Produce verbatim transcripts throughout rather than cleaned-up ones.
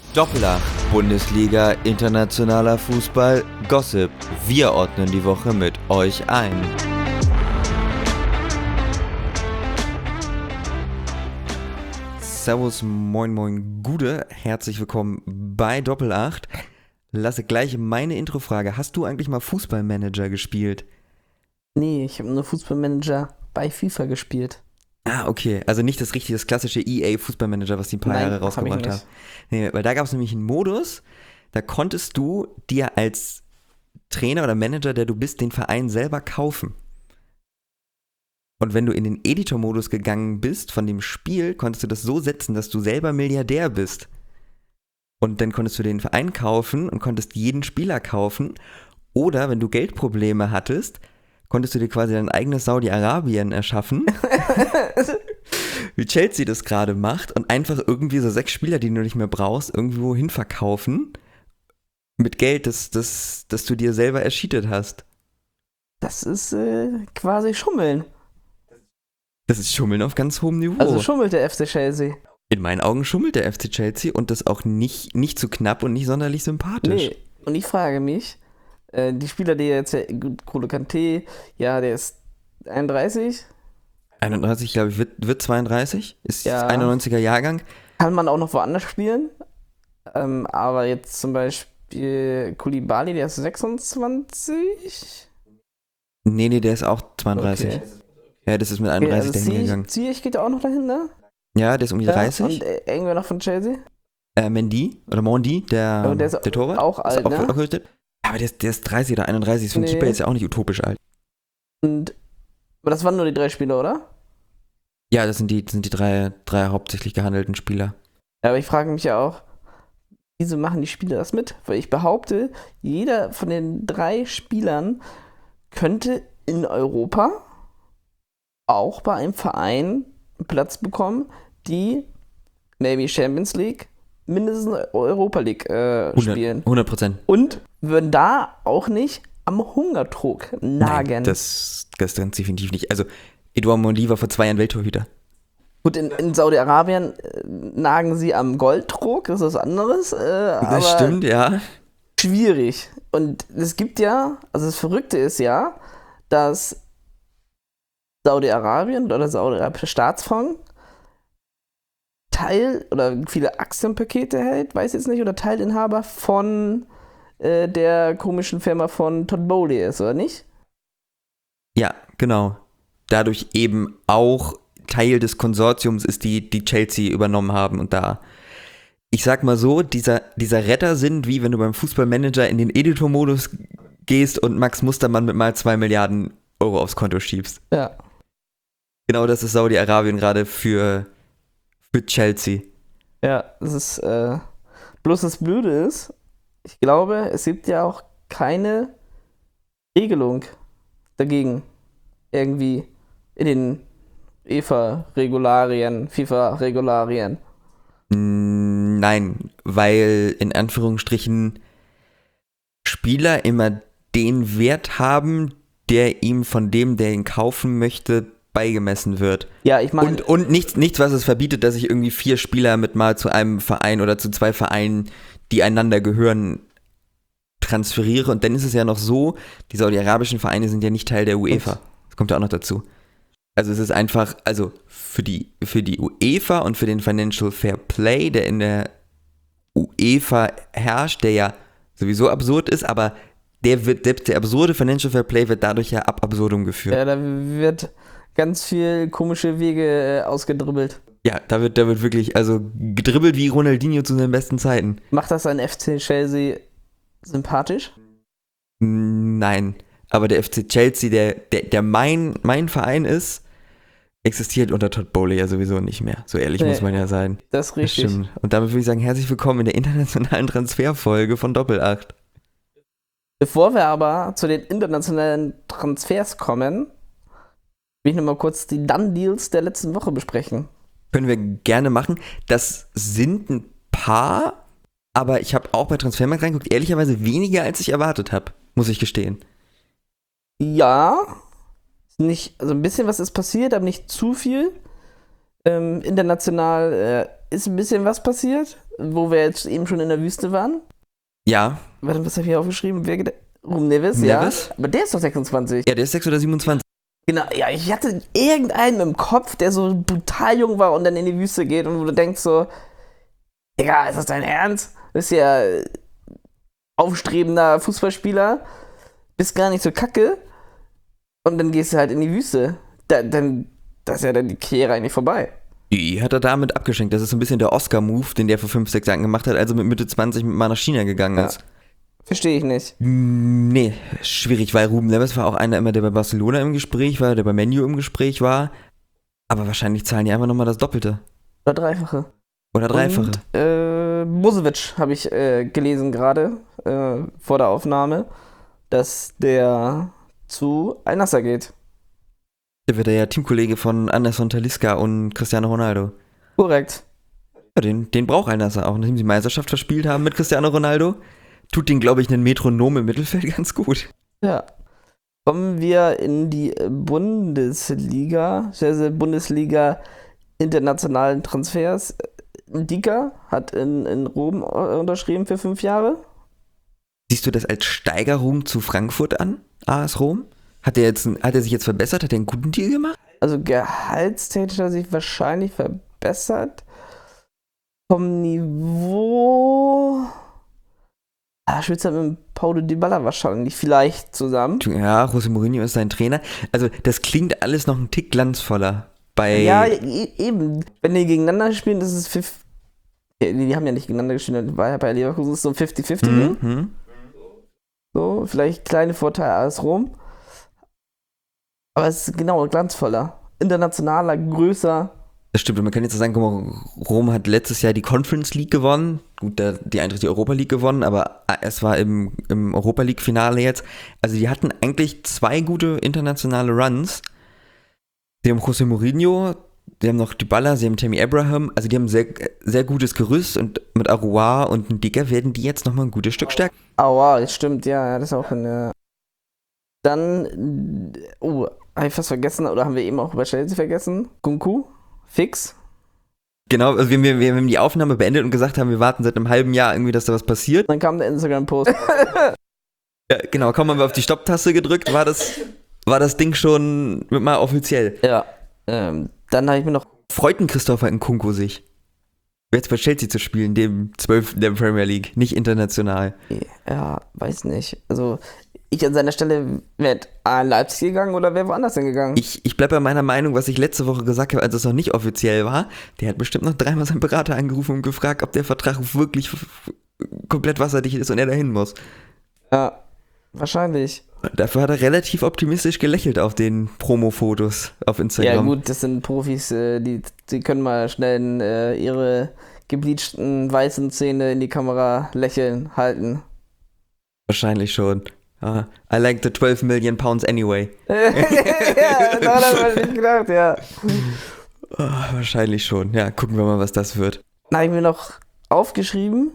Doppelacht, Bundesliga, internationaler Fußball, Gossip. Wir ordnen die Woche mit euch ein. Servus, moin moin, Gude, herzlich willkommen bei Doppelacht. Lasse gleich meine Introfrage. Hast du eigentlich mal Fußballmanager gespielt? Nee, ich habe nur Fußballmanager bei FIFA gespielt. Ah, okay. Also nicht das richtige, das klassische E A-Fußballmanager, was die ein paar Nein, Jahre rausgebracht hab ich haben. Nee, weil da gab es nämlich einen Modus, da konntest du dir als Trainer oder Manager, der du bist, den Verein selber kaufen. Und wenn du in den Editor-Modus gegangen bist von dem Spiel, konntest du das so setzen, dass du selber Milliardär bist. Und dann konntest du den Verein kaufen und konntest jeden Spieler kaufen. Oder wenn du Geldprobleme hattest, konntest du dir quasi dein eigenes Saudi-Arabien erschaffen, wie Chelsea das gerade macht, und einfach irgendwie so sechs Spieler, die du nicht mehr brauchst, irgendwo hin verkaufen mit Geld, das, das, das du dir selber erschietet hast. Das ist äh, quasi Schummeln. Das ist Schummeln auf ganz hohem Niveau. Also schummelt der F C Chelsea. In meinen Augen schummelt der F C Chelsea und das auch nicht, nicht zu knapp und nicht sonderlich sympathisch. Nee, und ich frage mich, äh, die Spieler, die jetzt, ja, N'Golo Kanté, ja, der ist einunddreißig. einunddreißig, glaube ich, wird, wird zweiunddreißig, ist Ja. einundneunziger Jahrgang. Kann man auch noch woanders spielen. Ähm, aber jetzt zum Beispiel Koulibaly, der ist sechsundzwanzig. Nee, nee, der ist auch zweiunddreißig. Okay. Ja, das ist mit Okay, einunddreißig also dahin gegangen. Ziyech geht auch noch dahin, ne? Ja, der ist um die dreißig. Ja, und äh, irgendwer noch von Chelsea? Äh, Mendy oder Mondi, der, Aber der ist der Torwart. auch alt, ist auch, ne? auch gerüchtet. Aber der ist, der ist dreißig oder einunddreißig, ist für einen Nee. Keeper jetzt ja auch nicht utopisch alt. Und, aber das waren nur die drei Spieler, oder? Ja, das sind die, das sind die drei, drei hauptsächlich gehandelten Spieler. Ja, aber ich frage mich ja auch, wieso machen die Spieler das mit? Weil ich behaupte, jeder von den drei Spielern könnte in Europa auch bei einem Verein einen Platz bekommen, die maybe Champions League, mindestens Europa League äh, spielen. hundert Prozent. Und würden da auch nicht am Hungerdruck nagen. Nein, das, das ganz definitiv nicht. Also, Edouard Mendy war vor zwei Jahren Welttorhüter. Gut, in, in Saudi-Arabien äh, nagen sie am Golddruck, das ist was anderes. Äh, Das aber stimmt, ja. schwierig. Und es gibt ja, also das Verrückte ist ja, dass Saudi-Arabien oder der saudi-arabische Staatsfonds Teil oder viele Aktienpakete hält, weiß jetzt nicht, oder Teilinhaber von äh, der komischen Firma von Todd Bowley ist, oder nicht? Ja, genau. Dadurch eben auch Teil des Konsortiums ist, die, die Chelsea übernommen haben und da. Ich sag mal so, dieser, dieser Retter sind, wie wenn du beim Fußballmanager in den Editor-Modus gehst und Max Mustermann mit mal zwei Milliarden Euro aufs Konto schiebst. Ja. Genau das ist Saudi-Arabien gerade für, für Chelsea. Ja, das ist, äh, bloß das Blöde ist, ich glaube, es gibt ja auch keine Regelung dagegen. Irgendwie in den E F A-Regularien, FIFA-Regularien. Nein, weil in Anführungsstrichen Spieler immer den Wert haben, der ihm von dem, der ihn kaufen möchte, beigemessen wird. Ja, ich meine, Und, und nichts, nichts, was es verbietet, dass ich irgendwie vier Spieler mit mal zu einem Verein oder zu zwei Vereinen, die einander gehören, transferiere. Und dann ist es ja noch so, die saudi-arabischen Vereine sind ja nicht Teil der UEFA. Das kommt ja auch noch dazu. Also es ist einfach, also für die, für die UEFA und für den Financial Fair Play, der in der UEFA herrscht, der ja sowieso absurd ist, aber der wird, selbst der absurde Financial Fair Play wird dadurch ja ab absurdum geführt. ja, da wird ganz viel komische Wege äh, ausgedribbelt. Ja, da wird, da wird wirklich, also gedribbelt wie Ronaldinho zu seinen besten Zeiten. Macht das ein F C Chelsea sympathisch? Nein, aber der F C Chelsea, der, der, der mein, mein Verein ist, existiert unter Todd Bowley ja sowieso nicht mehr. So ehrlich Nee, muss man ja sein. Das ist Das richtig. stimmt. Und damit würde ich sagen, herzlich willkommen in der internationalen Transferfolge von Doppelacht. Bevor wir aber zu den internationalen Transfers kommen, will ich nochmal kurz die Done-Deals der letzten Woche besprechen. Können wir gerne machen. Das sind ein paar, aber ich habe auch bei Transfermarkt reingeguckt, ehrlicherweise weniger, als ich erwartet habe, muss ich gestehen. Ja, nicht, also ein bisschen was ist passiert, aber nicht zu viel. Ähm, international äh, ist ein bisschen was passiert, wo wir jetzt eben schon in der Wüste waren. Ja. Warte, was habe ich hier aufgeschrieben? Wer ged- Rum Nevis, Nevis? ja. Aber der ist doch sechsundzwanzig. Ja, der ist sechs oder siebenundzwanzig. Genau, ja, ich hatte irgendeinen im Kopf, der so brutal jung war und dann in die Wüste geht und wo du denkst so, Digga, ist das dein Ernst? Du bist ja aufstrebender Fußballspieler, bist gar nicht so kacke und dann gehst du halt in die Wüste. Da, dann, das ist ja dann die Karriere eigentlich vorbei. Die hat er damit abgeschenkt. Das ist so ein bisschen der Oscar-Move, den der vor fünf, sechs Jahren gemacht hat, als er mit Mitte zwanzig mal nach China gegangen Ja. ist. Verstehe ich nicht. Nee, schwierig, weil Ruben Neves war auch einer immer, der bei Barcelona im Gespräch war, der bei Man U im Gespräch war. Aber wahrscheinlich zahlen die einfach nochmal das Doppelte. Oder Dreifache. Oder Dreifache. Und, äh, Musovic habe ich äh, gelesen gerade äh, vor der Aufnahme, dass der zu Al-Nassr geht. Der wird ja Teamkollege von Anderson Talisca und Cristiano Ronaldo. Korrekt. Ja, den, den braucht Al-Nassr auch, nachdem sie Meisterschaft verspielt haben mit Cristiano Ronaldo. Tut den, glaube ich, einen Metronom im Mittelfeld ganz gut. Ja. Kommen wir in die Bundesliga, also Bundesliga internationalen Transfers. Ndika hat in, in Rom unterschrieben für fünf Jahre. Siehst du das als Steigerung zu Frankfurt an, A S Rom? Hat er, jetzt, hat er sich jetzt verbessert? Hat er einen guten Deal gemacht? Also gehaltstechnisch hat er sich wahrscheinlich verbessert. Vom Niveau... Ah, spielt halt mit Paulo Dybala wahrscheinlich vielleicht zusammen. Ja, José Mourinho ist sein Trainer. Also das klingt alles noch ein Tick glanzvoller. Bei Ja, e- eben. Wenn die gegeneinander spielen, das ist fünfzig. Die haben ja nicht gegeneinander gespielt, das war ja bei Leverkusen ist so ein fünfzig fünfzig. Mhm, mhm. So, vielleicht kleine Vorteile als Rom. Aber es ist genau glanzvoller. Internationaler, größer. Das stimmt, und man kann jetzt sagen, guck mal, Rom hat letztes Jahr die Conference League gewonnen. Gut, der, die Eintracht die Europa League gewonnen, aber es war im, im Europa League Finale jetzt. Also die hatten eigentlich zwei gute internationale Runs. Sie haben José Mourinho, sie haben noch Dybala, sie haben Tammy Abraham. Also die haben ein sehr, sehr gutes Gerüst und mit Arouar und einem Dicker werden die jetzt nochmal ein gutes Stück stärker. Aua, das stimmt, ja, das ist auch eine. Dann, oh, habe ich fast vergessen, oder haben wir eben auch über Chelsea vergessen? Kunku, fix. Genau, also wir, wir, wir haben die Aufnahme beendet und gesagt haben, wir warten seit einem halben Jahr irgendwie, dass da was passiert. Dann kam der Instagram-Post. Ja, genau, kaum haben wir auf die Stopptaste gedrückt, war das, war das Ding schon mal offiziell. Ja, ähm, dann habe ich mir noch. Freut ein Christopher Nkunku sich, jetzt bei Chelsea zu spielen, dem zwölften der Premier League, nicht international. Ja, weiß nicht. Also, ich an seiner Stelle wäre A in Leipzig gegangen oder wäre woanders hingegangen. Ich, ich bleibe bei meiner Meinung, was ich letzte Woche gesagt habe, als es noch nicht offiziell war. Der hat bestimmt noch dreimal seinen Berater angerufen und gefragt, ob der Vertrag wirklich komplett wasserdicht ist und er dahin muss. Ja, wahrscheinlich. Dafür hat er relativ optimistisch gelächelt auf den Promo-Fotos auf Instagram. Ja gut, das sind Profis, äh, die, die können mal schnell äh, ihre gebleachten weißen Zähne in die Kamera lächeln, halten. Wahrscheinlich schon. Ah, I like the twelve million pounds anyway. Ja, daran habe ich nicht gedacht, ja. Oh, wahrscheinlich schon. Ja, gucken wir mal, was das wird. Dann habe ich mir noch aufgeschrieben,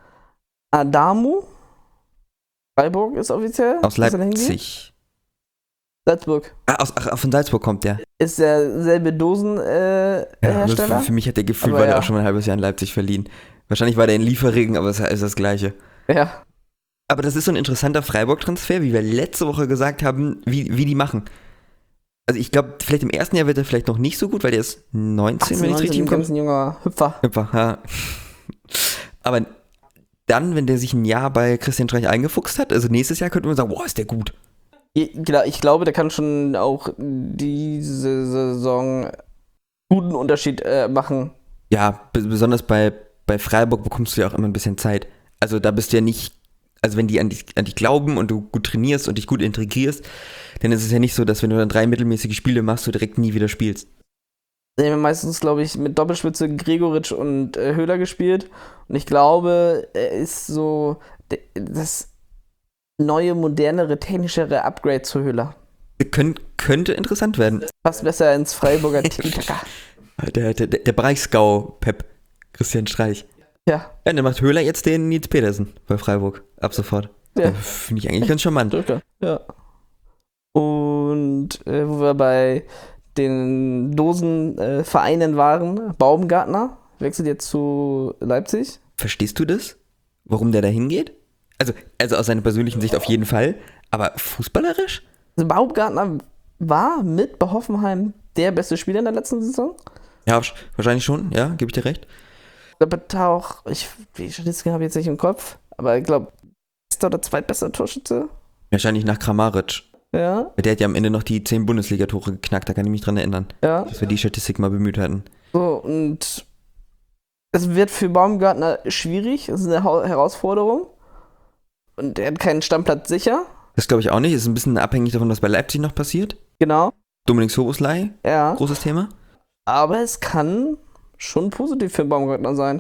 Adamu, Freiburg ist offiziell. Aus Muss er da hingehen? Leipzig. Salzburg. Ah, aus, ach, von Salzburg kommt der. Ist derselbe Dosenhersteller. Äh, Ja, Hersteller. für, für mich hat der Gefühl, Aber war der ja. auch schon mal ein halbes Jahr in Leipzig verliehen. Wahrscheinlich war der in Lieferregen, aber es ist das Gleiche. Ja. Aber das ist so ein interessanter Freiburg-Transfer, wie wir letzte Woche gesagt haben, wie, wie die machen. Also ich glaube, vielleicht im ersten Jahr wird er vielleicht noch nicht so gut, weil der ist neunzehn, wenn ich es richtig im ein Kopf ganz junger Hüpfer. habe. Ja. Aber dann, wenn der sich ein Jahr bei Christian Streich eingefuchst hat, also nächstes Jahr könnte man sagen, boah, ist der gut. Ich, ich glaube, der kann schon auch diese Saison guten Unterschied äh, machen. Ja, b- besonders bei, bei Freiburg bekommst du ja auch immer ein bisschen Zeit. Also da bist du ja nicht, also wenn die an dich, an dich glauben und du gut trainierst und dich gut integrierst, dann ist es ja nicht so, dass wenn du dann drei mittelmäßige Spiele machst, du direkt nie wieder spielst. Wir haben meistens, glaube ich, mit Doppelspitze Gregoritsch und äh, Höhler gespielt. Und ich glaube, er ist so de- das neue, modernere, technischere Upgrade zu Höhler. Kön- könnte interessant werden. Passt besser ins Freiburger Tiki-Taka. Der, der, der Bereichsgau-Pep, Christian Streich. Ja. Ja, dann macht Höhler jetzt den Nils Petersen bei Freiburg. Ab sofort. Ja. Ja, finde ich eigentlich ganz charmant. Drücker. Ja. Und äh, wo wir bei den Dosenvereinen waren. Baumgartner wechselt jetzt zu Leipzig. Verstehst du das? Warum der da hingeht? Also, also aus seiner persönlichen Sicht auf jeden Fall, aber fußballerisch? Also Baumgartner war mit bei Hoffenheim der beste Spieler in der letzten Saison. Ja, wahrscheinlich schon, ja, gebe ich dir recht. Aber auch, ich, die Statistiken habe ich jetzt nicht im Kopf, aber ich glaube, bester oder zweitbester Torschütze. Wahrscheinlich nach Kramaric. Ja. Der hat ja am Ende noch die zehn Bundesliga-Tore geknackt, da kann ich mich dran erinnern. Ja. Dass wir die Statistik mal bemüht hatten. So, und es wird für Baumgartner schwierig, es ist eine Herausforderung. Und er hat keinen Stammplatz sicher. Das glaube ich auch nicht, ist ein bisschen abhängig davon, was bei Leipzig noch passiert. Genau. Dominik Szoboszlai, Ja. großes Thema. Aber es kann schon positiv für Baumgartner sein.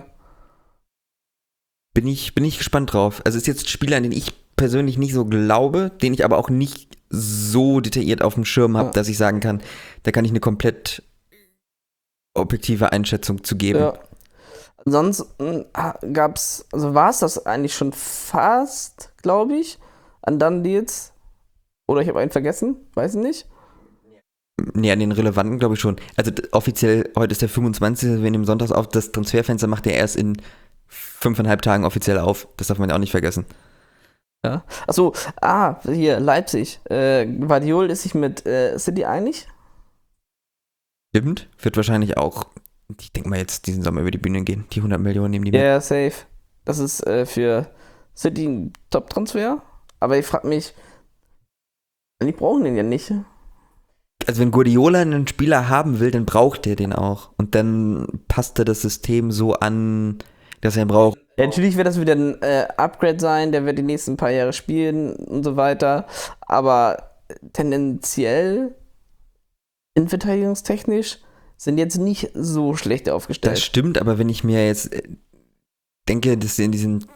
Bin ich, bin ich gespannt drauf. Also ist jetzt ein Spieler, an den ich persönlich nicht so glaube, den ich aber auch nicht so detailliert auf dem Schirm habe, Ja. dass ich sagen kann, da kann ich eine komplett objektive Einschätzung zu geben. Ja. Ansonsten gab es, also war es das eigentlich schon fast, glaube ich, an Done Deals. Oder ich habe einen vergessen, weiß ich nicht. Nee, an den relevanten glaube ich schon. Also d- offiziell, heute ist der fünfundzwanzigste Wir nehmen sonntags auf, das Transferfenster macht er erst in fünfeinhalb Tagen offiziell auf. Das darf man ja auch nicht vergessen. Ja. Achso, ah, hier, Leipzig. Äh, Guardiol ist sich mit äh, City einig? Stimmt, wird wahrscheinlich auch, ich denke mal jetzt diesen Sommer über die Bühne gehen. Die hundert Millionen nehmen die Ja, mit. yeah, safe. Das ist äh, für City ein Top-Transfer. Aber ich frage mich, die brauchen den ja nicht. Also wenn Guardiola einen Spieler haben will, dann braucht er den auch. Und dann passt er das System so an, dass er ihn braucht. Ja, natürlich wird das wieder ein äh, Upgrade sein, der wird die nächsten paar Jahre spielen und so weiter. Aber tendenziell, innenverteidigungstechnisch, sind jetzt nicht so schlecht aufgestellt. Das stimmt, aber wenn ich mir jetzt äh, denke, dass in diesen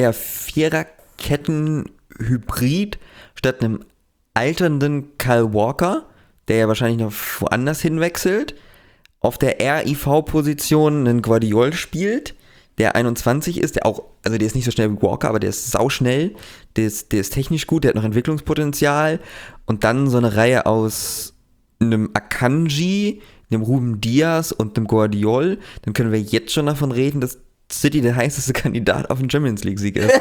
Dreier-Vierer-Ketten-Hybrid statt einem alternden Kyle Walker, der ja wahrscheinlich noch woanders hinwechselt, auf der R I V-Position einen Guardiol spielt, der einundzwanzig ist, der auch, also der ist nicht so schnell wie Walker, aber der ist sauschnell, der ist, der ist technisch gut, der hat noch Entwicklungspotenzial und dann so eine Reihe aus einem Akanji, einem Ruben Diaz und einem Guardiol, dann können wir jetzt schon davon reden, dass City der heißeste Kandidat auf den Champions League-Sieg ist.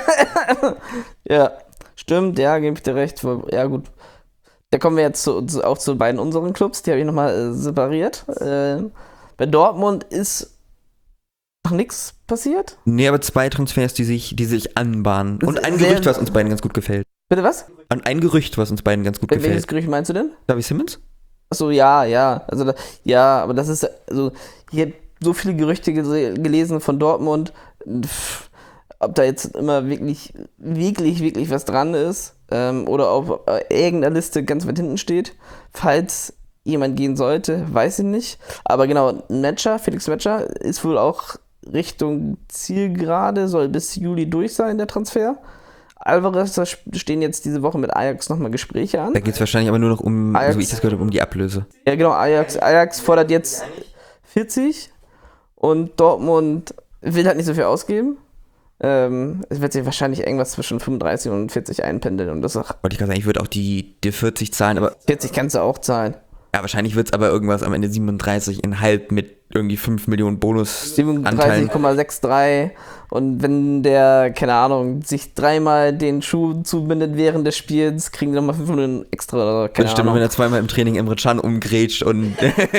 Ja, stimmt, ja, gebe ich dir recht. Ja, gut. Da kommen wir jetzt zu, zu, auch zu beiden unseren Clubs, die habe ich nochmal äh, separiert. Äh, bei Dortmund ist noch nichts passiert. Nee, aber zwei Transfers, die sich, die sich anbahnen. Und ein Sehr- Gerücht, was uns beiden ganz gut gefällt. Bitte was? Und ein Gerücht, was uns beiden ganz gut Welches gefällt. Gerücht meinst du denn? Davi Simmons? Achso, ja, ja. Also, da, ja, aber das ist, also, ich habe so viele Gerüchte gese- gelesen von Dortmund. Pff, ob da jetzt immer wirklich, wirklich, wirklich was dran ist. Ähm, oder auf äh, irgendeiner Liste ganz weit hinten steht. Falls jemand gehen sollte, weiß ich nicht. Aber genau, Metscher, Felix Metscher, ist wohl auch Richtung Zielgerade, soll bis Juli durch sein, der Transfer. Alvarez, da stehen jetzt diese Woche mit Ajax nochmal Gespräche an. Da geht es wahrscheinlich aber nur noch um, Ajax. so wie ich das gehört habe, um die Ablöse. Ja, genau, Ajax, Ajax fordert jetzt vierzig und Dortmund will halt nicht so viel ausgeben. Ähm, es wird sich wahrscheinlich irgendwas zwischen fünfunddreißig und vierzig einpendeln und das auch Wollte ich gerade sagen, ich würde auch die, die vierzig zahlen, aber vierzig kannst du auch zahlen. ja, wahrscheinlich wird es aber irgendwas am Ende siebenunddreißig Komma fünf mit irgendwie fünf Millionen Bonusanteilen. siebenunddreißig Komma dreiundsechzig und wenn der, keine Ahnung, sich dreimal den Schuh zubindet während des Spiels, kriegen die nochmal fünf Millionen extra oder keine Das stimmt, und Ahnung. wenn er zweimal im Training Emre Can umgrätscht und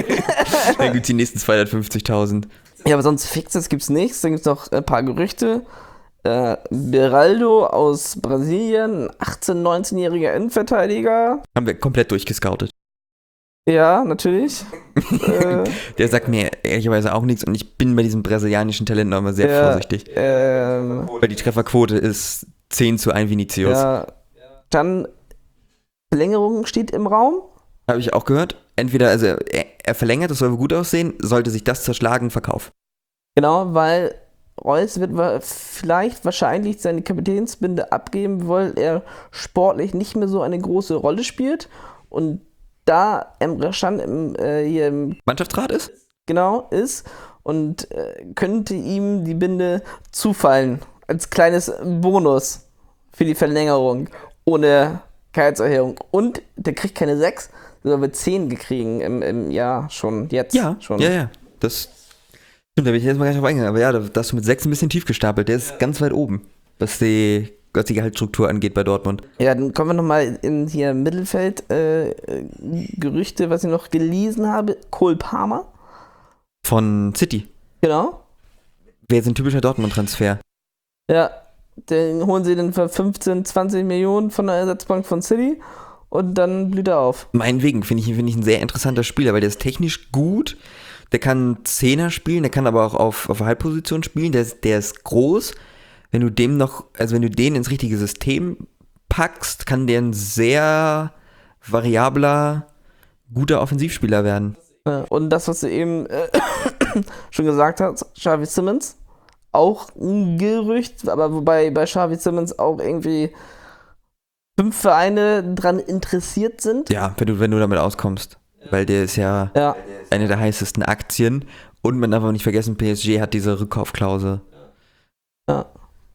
dann gibt es die nächsten zweihundertfünfzigtausend. Ja, aber sonst Fixes gibt's nichts, dann gibt's noch ein paar Gerüchte. Äh, Beraldo aus Brasilien, achtzehn-, neunzehnjähriger Innenverteidiger. Haben wir komplett durchgescoutet. Ja, natürlich. äh, Der sagt mir ehrlicherweise auch nichts und ich bin bei diesem brasilianischen Talent noch immer sehr Ja. vorsichtig. ähm, Weil die Trefferquote ist zehn zu eins Vinicius. ja. Dann Verlängerung steht im Raum. Habe ich auch gehört. Entweder, also er, er verlängert, das soll wohl gut aussehen, sollte sich das zerschlagen, Verkauf. Genau, weil Reus wird wa- vielleicht wahrscheinlich seine Kapitänsbinde abgeben, weil er sportlich nicht mehr so eine große Rolle spielt. Und da Emre Can im, äh, hier im Mannschaftsrat ist? genau ist und äh, könnte ihm die Binde zufallen als kleines Bonus für die Verlängerung, ohne Gehaltserhöhung. Und der kriegt keine sechs, sondern wird zehn gekriegen im, im Jahr schon, jetzt Ja, schon. ja, ja. Das stimmt, da bin ich jetzt mal gar nicht drauf eingegangen. Aber ja, da da hast du mit sechs ein bisschen tief gestapelt. Der ist ganz weit oben, was die, was die Gehaltsstruktur angeht bei Dortmund. Ja, dann kommen wir nochmal in hier Mittelfeld. Äh, Gerüchte, was ich noch gelesen habe. Cole Palmer. Von City. Genau. Wäre jetzt ein typischer Dortmund-Transfer. Ja, den holen sie dann für fünfzehn, zwanzig Millionen von der Ersatzbank von City und dann blüht er auf. Meinetwegen finde ich, find ich ein sehr interessanter Spieler, weil der ist technisch gut. Der kann Zehner spielen, der kann aber auch auf, auf Halbposition spielen. Der ist, der ist groß. Wenn du dem noch, also wenn du den ins richtige System packst, kann der ein sehr variabler, guter Offensivspieler werden. Ja, und das, was du eben äh, schon gesagt hast, Xavi Simons, auch ein Gerücht, aber wobei bei Xavi Simons auch irgendwie fünf Vereine dran interessiert sind. Ja, wenn du, wenn du damit auskommst. Weil der ist ja, Ja, eine der heißesten Aktien. Und man darf auch nicht vergessen, P S G hat diese Rückkaufklausel. ja.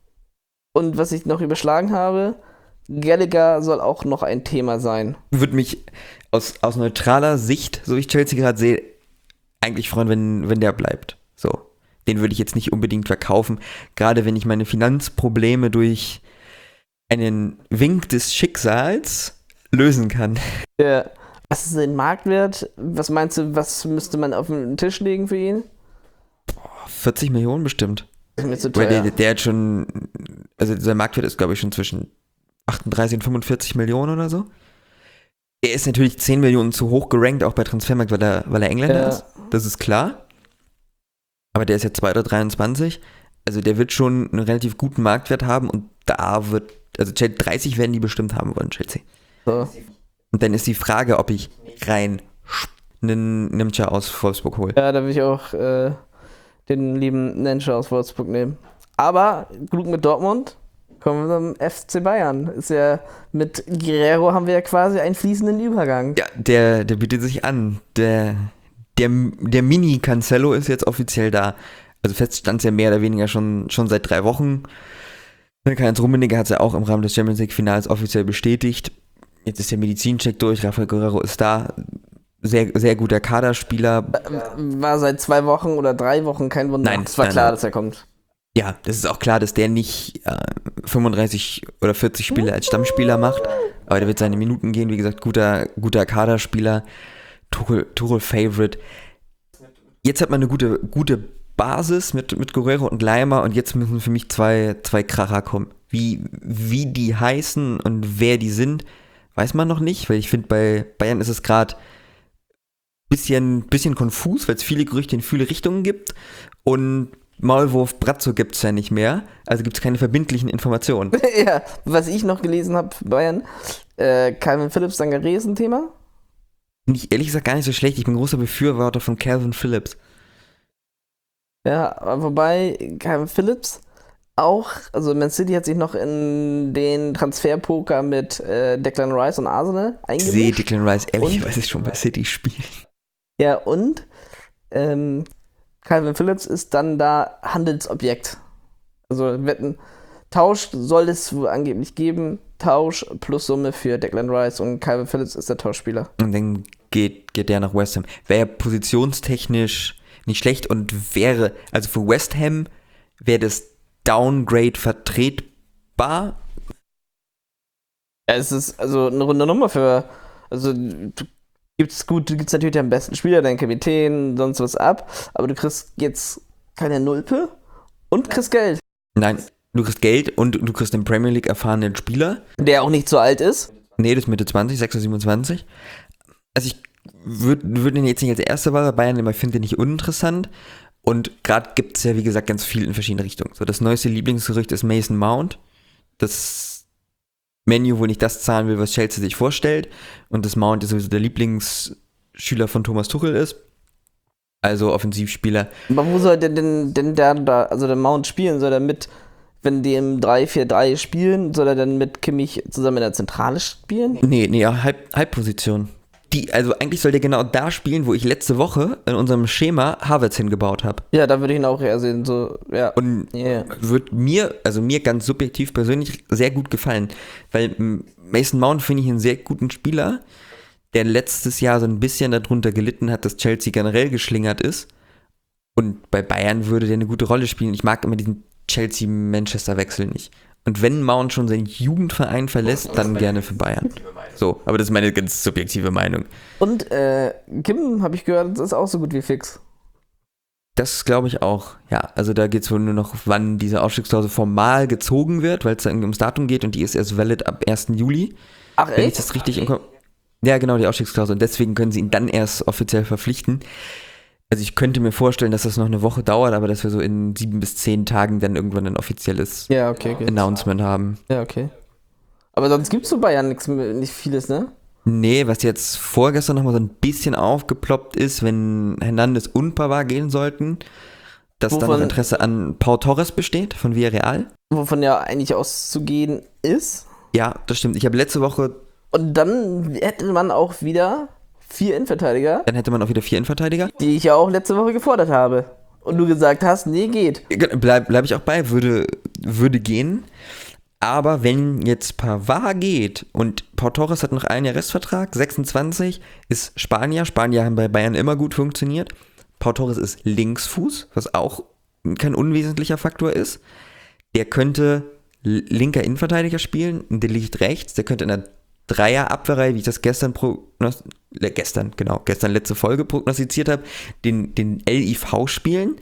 Und was ich noch überschlagen habe, Gallagher soll auch noch ein Thema sein. Würde mich aus, aus neutraler Sicht, so wie ich Chelsea gerade sehe, eigentlich freuen, wenn, wenn der bleibt. So. Den würde ich jetzt nicht unbedingt verkaufen. Gerade wenn ich meine Finanzprobleme durch einen Wink des Schicksals lösen kann. Ja. Was ist sein Marktwert? Was meinst du, was müsste man auf den Tisch legen für ihn? vierzig Millionen bestimmt. Das ist mir zu Weil teuer. der, der hat schon, also sein Marktwert ist, glaube ich, schon zwischen achtunddreißig und fünfundvierzig Millionen oder so. Er ist natürlich zehn Millionen zu hoch gerankt, auch bei Transfermarkt, weil er, weil er Engländer Ja. ist. Das ist klar. Aber der ist jetzt zwei oder dreiundzwanzig. Also der wird schon einen relativ guten Marktwert haben und da wird, also dreißig werden die bestimmt haben wollen, Chelsea. So. Und dann ist die Frage, ob ich rein einen Nimcher aus Wolfsburg hole. Ja, da will ich auch äh, den lieben Nenscher aus Wolfsburg nehmen. Aber genug mit Dortmund. Kommen wir zum F C Bayern. Ist ja mit Guerrero haben wir ja quasi einen fließenden Übergang. Ja, der, der bietet sich an. Der, der, der Mini-Cancelo ist jetzt offiziell da. Also fest stand es ja mehr oder weniger schon, schon seit drei Wochen. Karl-Heinz Rummenigge hat es ja auch im Rahmen des Champions League-Finals offiziell bestätigt. Jetzt ist der Medizincheck durch, Rafael Guerrero ist da. Sehr, sehr guter Kaderspieler. War seit zwei Wochen oder drei Wochen kein Wunder. Nein, es war nein, klar, nein. dass er kommt. Ja, das ist auch klar, dass der nicht äh, fünfunddreißig oder vierzig Spiele als Stammspieler macht, aber der wird seine Minuten gehen. Wie gesagt, guter, guter Kaderspieler, Tuchel, Tuchel Favorite. Jetzt hat man eine gute, gute Basis mit, mit Guerrero und Leimer und jetzt müssen für mich zwei, zwei Kracher kommen. Wie, wie die heißen und wer die sind, weiß man noch nicht, weil ich finde, bei Bayern ist es gerade bisschen, bisschen konfus, weil es viele Gerüchte in viele Richtungen gibt und Maulwurf Brazzo gibt es ja nicht mehr, also gibt es keine verbindlichen Informationen. Ja, was ich noch gelesen habe, Bayern, äh, Calvin Phillips, Sangaré ist ein Thema. Finde ich ehrlich gesagt gar nicht so schlecht, ich bin großer Befürworter von Calvin Phillips. Ja, aber wobei Calvin Phillips auch, also Man City hat sich noch in den Transferpoker mit äh, Declan Rice und Arsenal Ich sehe eingemischt. Declan Rice ehrlicherweise schon bei City spielen. Ja, und ähm, Calvin Phillips ist dann da Handelsobjekt. Also wetten, Tausch soll es wohl angeblich geben. Tausch plus Summe für Declan Rice und Calvin Phillips ist der Tauschspieler. Und dann geht, geht der nach West Ham. Wäre positionstechnisch nicht schlecht und wäre, also für West Ham wäre das Downgrade vertretbar. Ja, es ist also eine runde Nummer für, also gibt's gut, du gibt's natürlich den besten Spieler, deinen Kapitän, sonst was ab, aber du kriegst jetzt keine Nulpe und kriegst Geld. Nein, du kriegst Geld und du kriegst einen Premier League erfahrenen Spieler. Der auch nicht so alt ist. Nee, das ist Mitte zwanzig, sechs oder siebenundzwanzig. Also ich würde würd den jetzt nicht als erste Wahl bei Bayern nehmen, aber ich finde den nicht uninteressant. Und gerade gibt es ja, wie gesagt, ganz viel in verschiedene Richtungen. So, das neueste Lieblingsgerücht ist Mason Mount. Das Menu, wo nicht das zahlen will, was Chelsea sich vorstellt. Und das Mount ist sowieso der Lieblingsschüler von Thomas Tuchel ist. Also Offensivspieler. Aber wo soll der denn, denn der da, also der Mount spielen? Soll er mit, wenn die im drei vier drei spielen, soll er dann mit Kimmich zusammen in der Zentrale spielen? Nee, nee, Halb, Halbposition. die, also eigentlich soll der genau da spielen, wo ich letzte Woche in unserem Schema Havertz hingebaut habe. Ja, da würde ich ihn auch eher sehen. So, ja. Und yeah. wird mir, also mir ganz subjektiv persönlich sehr gut gefallen. Weil Mason Mount finde ich einen sehr guten Spieler, der letztes Jahr so ein bisschen darunter gelitten hat, dass Chelsea generell geschlingert ist. Und bei Bayern würde der eine gute Rolle spielen. Ich mag immer diesen Chelsea-Manchester-Wechsel nicht. Und wenn Mount schon seinen Jugendverein verlässt, dann gerne für Bayern. So, aber das ist meine ganz subjektive Meinung. Und äh, Kim, habe ich gehört, ist auch so gut wie fix. Das glaube ich auch, ja. Also da geht es wohl nur noch, wann diese Ausstiegsklausel formal gezogen wird, weil es da irgendwie ums Datum geht und die ist erst valid ab ersten Juli. Ach, Wenn ich echt? das richtig im Kopf... Ja, genau, die Ausstiegsklausel. Und deswegen können sie ihn dann erst offiziell verpflichten. Also ich könnte mir vorstellen, dass das noch eine Woche dauert, aber dass wir so in sieben bis zehn Tagen dann irgendwann ein offizielles Ja, okay, okay. Announcement haben. Ja, okay. Aber sonst gibt es so Bayern nix, nicht vieles, ne? Nee, was jetzt vorgestern nochmal so ein bisschen aufgeploppt ist, wenn Hernandez und Pavard gehen sollten, dass Wovon- da noch Interesse an Pau Torres besteht von Villarreal. Wovon ja eigentlich auszugehen ist. Ja, das stimmt. Ich habe letzte Woche, Und dann hätte man auch wieder vier Innenverteidiger, dann hätte man auch wieder vier Innenverteidiger. die ich ja auch letzte Woche gefordert habe. Und du gesagt hast, nee, geht. Bleib, bleib ich auch bei, würde, würde gehen. Aber wenn jetzt Pavard geht und Pau Torres hat noch ein Jahr Restvertrag, sechsundzwanzig, ist Spanier. Spanier haben bei Bayern immer gut funktioniert. Pau Torres ist Linksfuß, was auch kein unwesentlicher Faktor ist. Der könnte linker Innenverteidiger spielen, der liegt rechts, der könnte in der Dreierabwehrreihe, wie ich das gestern prognost- äh, gestern, genau, gestern letzte Folge prognostiziert habe, den, den L I V spielen.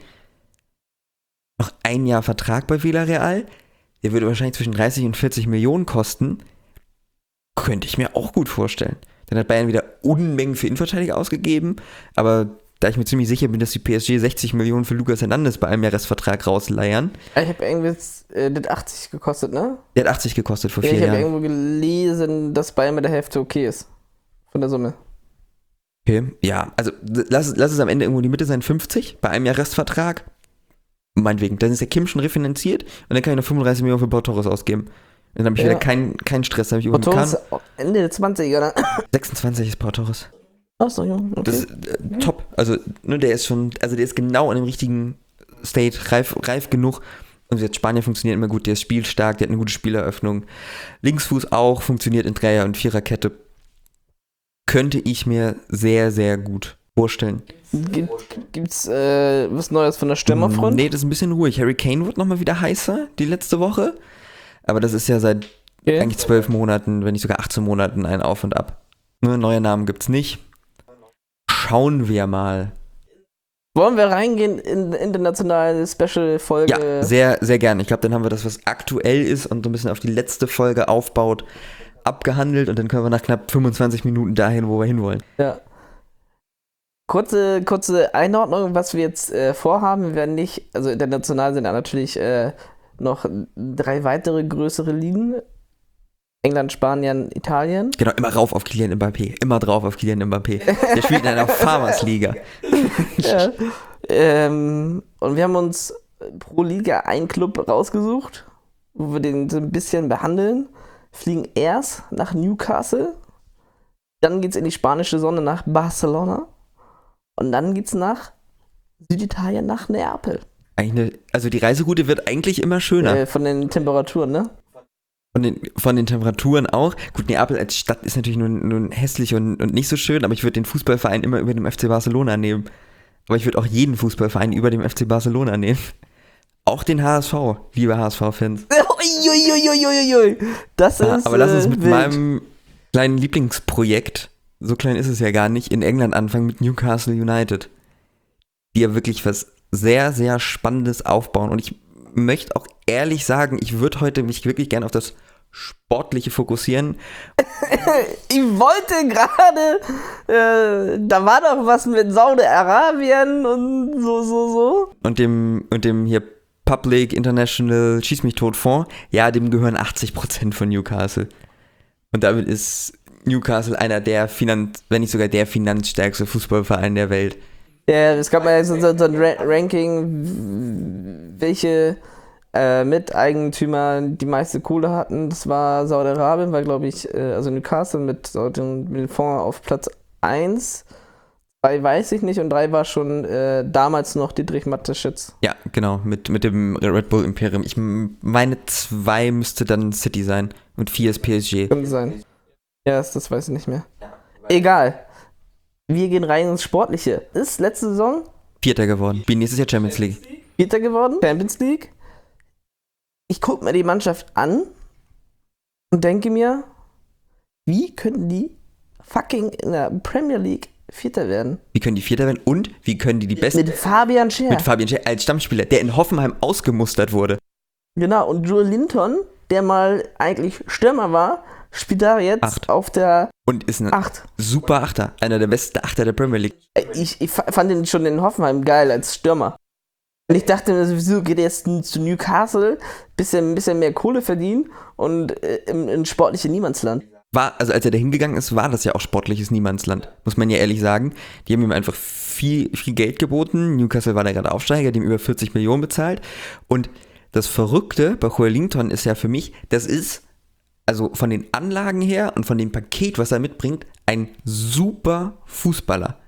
Noch ein Jahr Vertrag bei Villarreal. Der würde wahrscheinlich zwischen dreißig und vierzig Millionen kosten. Könnte ich mir auch gut vorstellen. Dann hat Bayern wieder Unmengen für Innenverteidiger ausgegeben, aber da ich mir ziemlich sicher bin, dass die P S G sechzig Millionen für Lucas Hernandez bei einem Jahresvertrag rausleiern. Ich habe irgendwie äh, das achtzig gekostet, ne? Der hat achtzig gekostet vor Ja, vier ich habe Jahren. irgendwo gelesen, dass Bayern mit der Hälfte okay ist. Von der Summe. Okay, ja, also lass, es- lass es am Ende irgendwo die Mitte sein, fünfzig bei einem Jahresvertrag. Meinetwegen, dann ist der Kim schon refinanziert und dann kann ich noch fünfunddreißig Millionen für Pau Torres ausgeben. Und dann habe ich Ja. wieder keinen keinen Stress, habe ich über Otto den ist Ende der zwanziger, ne? sechsundzwanzig ist Pau Torres. Achso, ja, okay. Das ist äh, top. Also, ne, der ist schon, also der ist genau an dem richtigen State, reif, reif genug. Und jetzt Spanien funktioniert immer gut, der ist spielstark, der hat eine gute Spieleröffnung. Linksfuß auch, funktioniert in Dreier- und Viererkette. Könnte ich mir sehr, sehr gut vorstellen. Gibt, gibt's äh, was Neues von der Stürmerfront? Nee, das ist ein bisschen ruhig. Harry Kane wird nochmal wieder heißer, die letzte Woche. Aber das ist ja seit Okay. eigentlich zwölf Monaten, wenn nicht sogar achtzehn Monaten ein Auf und Ab. Ne, neue Namen gibt's nicht. Schauen wir mal. Wollen wir reingehen in internationale Special-Folge? Ja, sehr, sehr gerne. Ich glaube, dann haben wir das, was aktuell ist und so ein bisschen auf die letzte Folge aufbaut, abgehandelt und dann können wir nach knapp fünfundzwanzig Minuten dahin, wo wir hinwollen. Ja. Kurze, kurze Einordnung, was wir jetzt äh, vorhaben. Wir werden nicht, also international sind da natürlich äh, noch drei weitere größere Ligen. England, Spanien, Italien. Genau, immer rauf auf Kylian Mbappé. Immer drauf auf Kylian Mbappé. Der spielt in einer Farmers-Liga. Ja. Ähm, und wir haben uns pro Liga einen Club rausgesucht, wo wir den so ein bisschen behandeln. Fliegen erst nach Newcastle, dann geht's in die spanische Sonne nach Barcelona und dann geht's nach Süditalien nach Neapel. Eigentlich eine, also die Reiseroute wird eigentlich immer schöner. Äh, von den Temperaturen, ne? Von den, von den Temperaturen auch. Gut, Neapel als Stadt ist natürlich nun, nun hässlich und, und nicht so schön, aber ich würde den Fußballverein immer über dem F C Barcelona nehmen. Aber ich würde auch jeden Fußballverein über dem F C Barcelona nehmen. Auch den H S V, liebe H S V-Fans. Uiuiuiuiui. Das Ja, ist aber lass uns äh, mit wild. meinem kleinen Lieblingsprojekt, so klein ist es ja gar nicht, in England anfangen mit Newcastle United. Die ja wirklich was sehr, sehr Spannendes aufbauen. Und ich möchte auch ehrlich sagen, ich würde heute mich wirklich gerne auf das Sportliche fokussieren. Ich wollte gerade, äh, da war doch was mit Saudi-Arabien und so, so, so. Und dem, und dem hier Public International Schieß mich tot Fonds, ja, dem gehören achtzig Prozent von Newcastle. Und damit ist Newcastle einer der Finanz, wenn nicht sogar der finanzstärkste Fußballverein der Welt. Ja, es gab mal so, so, so ein Ra- Ranking, welche äh, Miteigentümer die meiste Kohle hatten. Das war Saudi-Arabien, war glaube ich, äh, also Newcastle mit, Saudi- mit dem Fonds auf Platz eins, zwei weiß ich nicht und drei war schon äh, damals noch Dietrich Mateschitz. Ja, genau, mit, mit dem Red Bull Imperium. Ich meine, zwei müsste dann City sein und vier ist P S G. Könnte sein. Ja, das, das weiß ich nicht mehr. Egal. Wir gehen rein ins Sportliche. Ist letzte Saison Vierter geworden. Wie nächstes Jahr Champions League. Vierter geworden, Champions League. Ich gucke mir die Mannschaft an und denke mir, wie könnten die fucking in der Premier League Vierter werden? Wie können die Vierter werden und wie können die die besten... Mit Fabian Schär. Mit Fabian Schär als Stammspieler, der in Hoffenheim ausgemustert wurde. Genau, und Joel Linton, der mal eigentlich Stürmer war, spielt da jetzt Acht. auf der Und ist ein Acht. super Achter. Einer der besten Achter der Premier League. Ich, ich fand ihn schon in Hoffenheim geil als Stürmer. Und ich dachte mir sowieso, geht er jetzt zu Newcastle, bisschen, bisschen mehr Kohle verdienen und äh, in, in sportliche Niemandsland. War, also als er da hingegangen ist, war das ja auch sportliches Niemandsland, muss man ja ehrlich sagen. Die haben ihm einfach viel, viel Geld geboten. Newcastle war da gerade Aufsteiger, die ihm über vierzig Millionen bezahlt. Und das Verrückte bei Joel Linton ist ja für mich, das ist, also von den Anlagen her und von dem Paket, was er mitbringt, ein super Fußballer.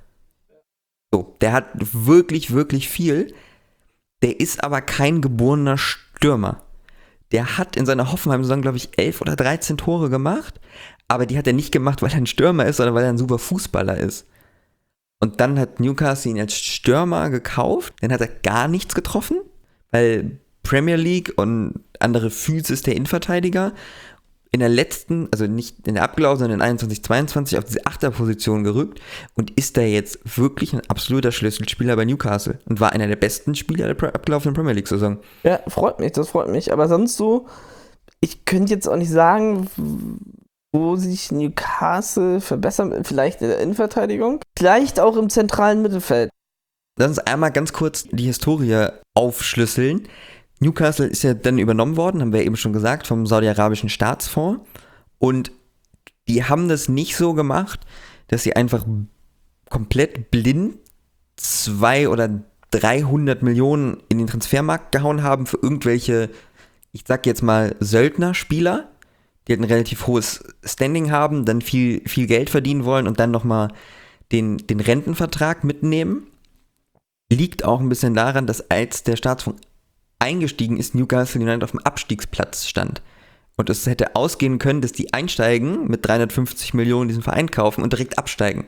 So, der hat wirklich, wirklich viel. Der ist aber kein geborener Stürmer. Der hat in seiner Hoffenheim-Saison, glaube ich, elf oder dreizehn Tore gemacht, aber die hat er nicht gemacht, weil er ein Stürmer ist, sondern weil er ein super Fußballer ist. Und dann hat Newcastle ihn als Stürmer gekauft, dann hat er gar nichts getroffen, weil Premier League und andere Physis der Innenverteidiger in der letzten, also nicht in der abgelaufenen, sondern in einundzwanzig zweiundzwanzig auf diese Achterposition gerückt und ist da jetzt wirklich ein absoluter Schlüsselspieler bei Newcastle und war einer der besten Spieler der abgelaufenen Premier League-Saison. Ja, freut mich, das freut mich. Aber sonst so, ich könnte jetzt auch nicht sagen, wo sich Newcastle verbessern, vielleicht in der Innenverteidigung, vielleicht auch im zentralen Mittelfeld. Lass uns einmal ganz kurz die Historie aufschlüsseln. Newcastle ist ja dann übernommen worden, haben wir eben schon gesagt, vom saudi-arabischen Staatsfonds. Und die haben das nicht so gemacht, dass sie einfach komplett blind zwei oder dreihundert Millionen in den Transfermarkt gehauen haben für irgendwelche, ich sag jetzt mal, Söldnerspieler, die halt ein relativ hohes Standing haben, dann viel, viel Geld verdienen wollen und dann nochmal den, den Rentenvertrag mitnehmen. Liegt auch ein bisschen daran, dass als der Staatsfonds eingestiegen ist, Newcastle United auf dem Abstiegsplatz stand. Und es hätte ausgehen können, dass die einsteigen, mit dreihundertfünfzig Millionen diesen Verein kaufen und direkt absteigen.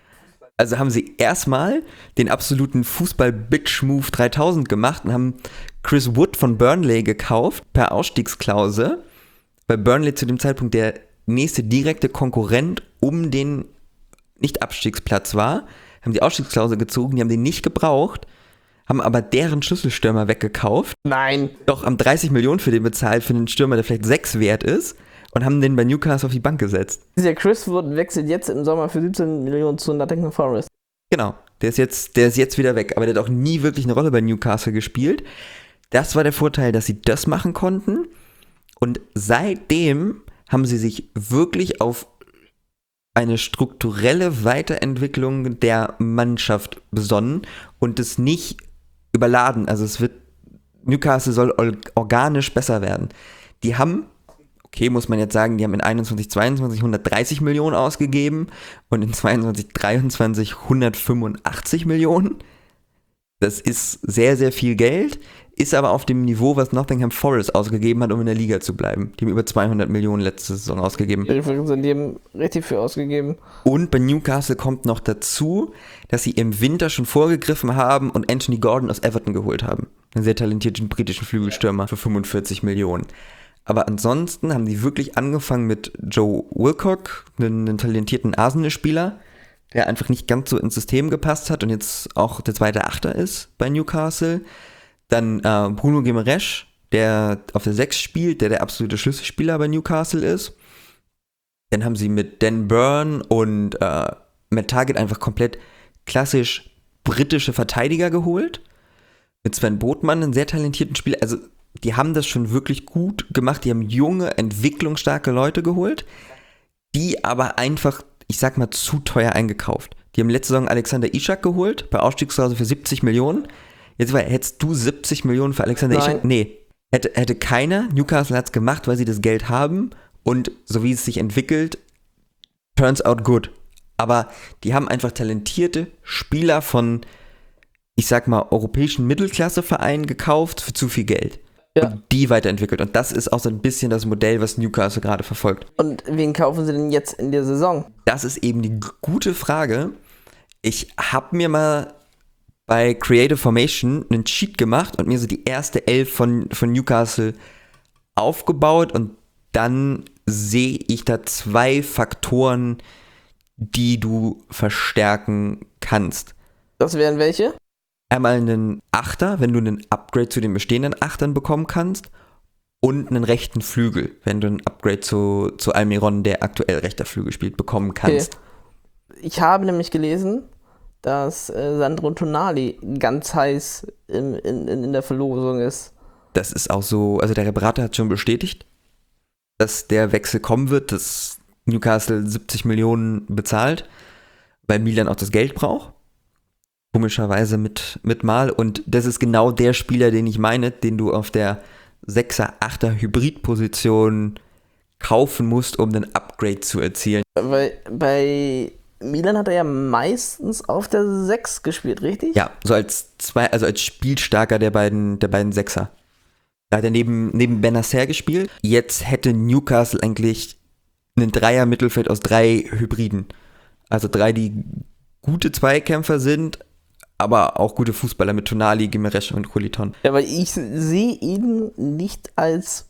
Also haben sie erstmal den absoluten Fußball-Bitch-Move dreitausend gemacht und haben Chris Wood von Burnley gekauft, per Ausstiegsklausel, weil Burnley zu dem Zeitpunkt der nächste direkte Konkurrent um den Nicht-Abstiegsplatz war, haben die Ausstiegsklausel gezogen, die haben den nicht gebraucht, haben aber deren Schlüsselstürmer weggekauft. Nein. Doch haben dreißig Millionen für den bezahlt, für einen Stürmer, der vielleicht sechs wert ist, und haben den bei Newcastle auf die Bank gesetzt. Dieser Chris Wood wechselt jetzt im Sommer für siebzehn Millionen zu Nottingham Forest. Genau, der ist jetzt, der ist jetzt wieder weg, aber der hat auch nie wirklich eine Rolle bei Newcastle gespielt. Das war der Vorteil, dass sie das machen konnten, und seitdem haben sie sich wirklich auf eine strukturelle Weiterentwicklung der Mannschaft besonnen und es nicht überladen. Also es wird, Newcastle soll organisch besser werden. Die haben, okay, muss man jetzt sagen, die haben in einundzwanzig zweiundzwanzig hundertdreißig Millionen ausgegeben und in zweiundzwanzig dreiundzwanzig hundertfünfundachtzig Millionen. Das ist sehr, sehr viel Geld, ist aber auf dem Niveau, was Nottingham Forest ausgegeben hat, um in der Liga zu bleiben. Die haben über zweihundert Millionen letzte Saison ausgegeben. Die haben richtig viel ausgegeben. Und bei Newcastle kommt noch dazu, dass sie im Winter schon vorgegriffen haben und Anthony Gordon aus Everton geholt haben. Einen sehr talentierten britischen Flügelstürmer für fünfundvierzig Millionen. Aber ansonsten haben die wirklich angefangen mit Joe Wilcock, einen, einen talentierten Arsenal-Spieler, der einfach nicht ganz so ins System gepasst hat und jetzt auch der zweite Achter ist bei Newcastle. Dann äh, Bruno Guimaraes, der auf der sechs spielt, der der absolute Schlüsselspieler bei Newcastle ist. Dann haben sie mit Dan Burn und äh, Matt Targett einfach komplett klassisch britische Verteidiger geholt. Mit Sven Botman, einen sehr talentierten Spieler. Also die haben das schon wirklich gut gemacht. Die haben junge, entwicklungsstarke Leute geholt, die aber einfach, ich sag mal, zu teuer eingekauft. Die haben letzte Saison Alexander Isak geholt, bei Ausstiegsklausel für siebzig Millionen. Jetzt war, hättest du siebzig Millionen für Alexander Nein. Isak? Nee. Hätte, hätte keiner. Newcastle hat es gemacht, weil sie das Geld haben. Und so wie es sich entwickelt, turns out good. aber die haben einfach talentierte Spieler von, ich sag mal, europäischen Mittelklassevereinen gekauft für zu viel Geld. Ja. Und die weiterentwickelt. Und das ist auch so ein bisschen das Modell, was Newcastle gerade verfolgt. Und wen kaufen sie denn jetzt in der Saison? Das ist eben die gute Frage. Ich habe mir mal bei Creative Formation einen Sheet gemacht und mir so die erste Elf von, von Newcastle aufgebaut. Und dann sehe ich da zwei Faktoren, die du verstärken kannst. Das wären welche? Einmal einen Achter, wenn du einen Upgrade zu den bestehenden Achtern bekommen kannst, und einen rechten Flügel, wenn du ein Upgrade zu, zu Almiron, der aktuell rechter Flügel spielt, bekommen kannst. Okay. Ich habe nämlich gelesen, dass äh, Sandro Tonali ganz heiß in, in, in der Verlosung ist. Das ist auch so, also der Berater hat schon bestätigt, dass der Wechsel kommen wird, dass Newcastle siebzig Millionen bezahlt, weil Milan auch das Geld braucht. Komischerweise mit, mit Mal. Und das ist genau der Spieler, den ich meine, den du auf der sechser, achter Hybrid-Position kaufen musst, um ein Upgrade zu erzielen. Weil bei Milan hat er ja meistens auf der sechs gespielt, richtig? Ja, so als zwei, also als Spielstarker der beiden, der beiden Sechser. Da hat er neben, neben Benacer gespielt. Jetzt hätte Newcastle eigentlich einen Dreier-Mittelfeld aus drei Hybriden. Also drei, die gute Zweikämpfer sind, aber auch gute Fußballer mit Tonali, Gimenez und Juliton. Ja, aber ich sehe ihn nicht als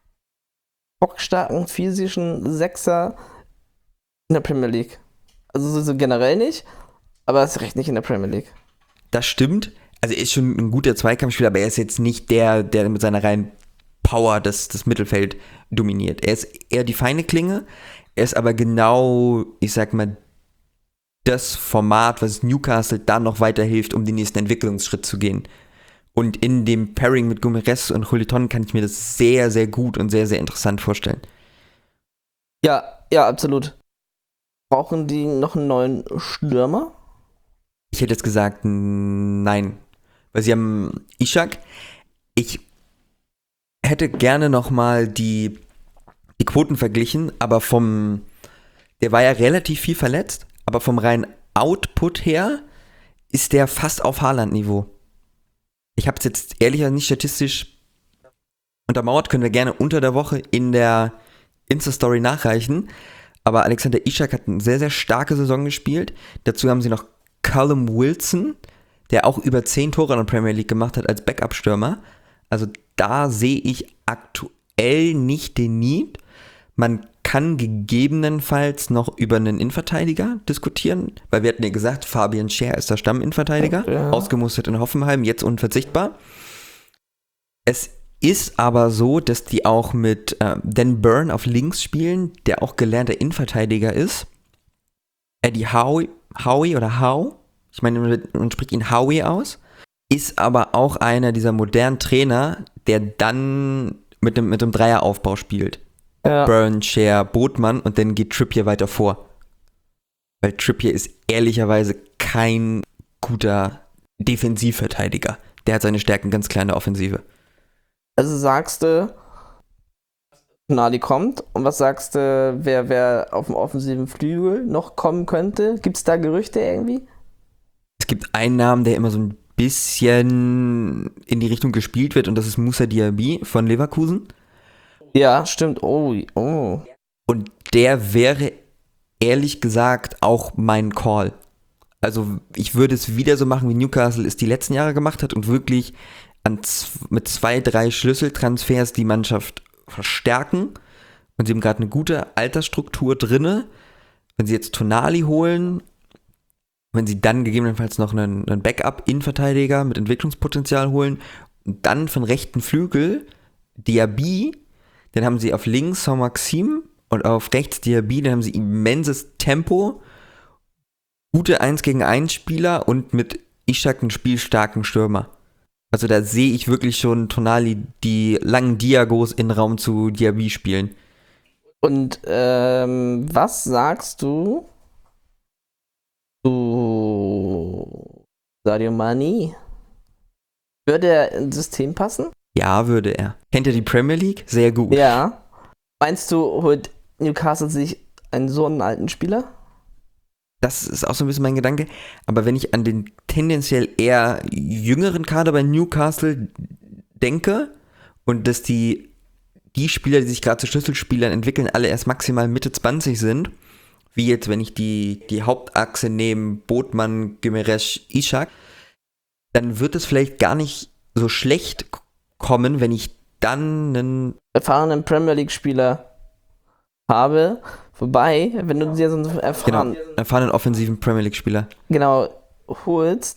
bockstarken physischen Sechser in der Premier League. Also so generell nicht, aber er ist recht nicht in der Premier League. Das stimmt. Also er ist schon ein guter Zweikampfspieler, aber er ist jetzt nicht der, der mit seiner reinen Power das, das Mittelfeld dominiert. Er ist eher die feine Klinge. Er ist aber genau, ich sag mal, das Format, was Newcastle dann noch weiterhilft, um den nächsten Entwicklungsschritt zu gehen. Und in dem Pairing mit Gimenez und Juliton kann ich mir das sehr, sehr gut und sehr, sehr interessant vorstellen. Ja, ja, absolut. Brauchen die noch einen neuen Stürmer? Ich hätte jetzt gesagt, nein. Weil sie haben Ishak. Ich hätte gerne nochmal die, die Quoten verglichen, aber vom, der war ja relativ viel verletzt. Aber vom reinen Output her ist der fast auf Haaland-Niveau. Ich habe es jetzt ehrlicher nicht statistisch untermauert, können wir gerne unter der Woche in der Insta-Story nachreichen. Aber Alexander Ishak hat eine sehr, sehr starke Saison gespielt. Dazu haben sie noch Callum Wilson, der auch über zehn Tore in der Premier League gemacht hat als Backup-Stürmer. Also da sehe ich aktuell nicht den Need. Man kann gegebenenfalls noch über einen Innenverteidiger diskutieren, weil wir hatten ja gesagt, Fabian Schär ist der Stamminnenverteidiger, ja. Ausgemustert in Hoffenheim, jetzt unverzichtbar. Es ist aber so, dass die auch mit äh, Dan Burn auf links spielen, der auch gelernter Innenverteidiger ist. Eddie Howe, Howe oder Howe, ich meine, man spricht ihn Howe aus, ist aber auch einer dieser modernen Trainer, der dann mit dem, mit dem Dreieraufbau spielt. Ja. Burn, Schär, Botmann und dann geht Trippier weiter vor. Weil Trippier ist ehrlicherweise kein guter Defensivverteidiger. Der hat seine Stärken ganz klar in der Offensive. Also sagst du, Tonali kommt, und was sagst du, wer, wer auf dem offensiven Flügel noch kommen könnte? Gibt es da Gerüchte irgendwie? Es gibt einen Namen, der immer so ein bisschen in die Richtung gespielt wird, und das ist Moussa Diaby von Leverkusen. Ja, stimmt. Oh, oh. Und der wäre ehrlich gesagt auch mein Call. Also ich würde es wieder so machen, wie Newcastle es die letzten Jahre gemacht hat und wirklich an z- mit zwei, drei Schlüsseltransfers die Mannschaft verstärken. Und sie haben gerade eine gute Altersstruktur drinne. Wenn sie jetzt Tonali holen, wenn sie dann gegebenenfalls noch einen, einen Backup-Innenverteidiger mit Entwicklungspotenzial holen und dann von rechten Flügel Diaby, dann haben sie auf links Saint-Maxim und auf rechts Diaby, dann haben sie immenses Tempo, gute eins gegen eins Spieler und mit Ishak einen spielstarken Stürmer. Also da sehe ich wirklich schon Tonali die langen Diagos in Raum zu Diaby spielen. Und ähm, was sagst du zu Sadio Mane? Würde er ins System passen? Ja, würde er. Kennt er die Premier League? Sehr gut. Ja. Meinst du, holt Newcastle sich einen so einen alten Spieler? das ist auch so ein bisschen mein Gedanke. Aber wenn ich an den tendenziell eher jüngeren Kader bei Newcastle denke und dass die, die Spieler, die sich gerade zu Schlüsselspielern entwickeln, alle erst maximal Mitte zwanzig sind, wie jetzt, wenn ich die, die Hauptachse nehme, Botman, Gimenez, Ishak, dann wird es vielleicht gar nicht so schlecht kommen, wenn ich dann einen erfahrenen Premier League-Spieler habe. Wobei, wenn du dir so einen erfahren, genau, erfahrenen offensiven Premier League-Spieler genau holst,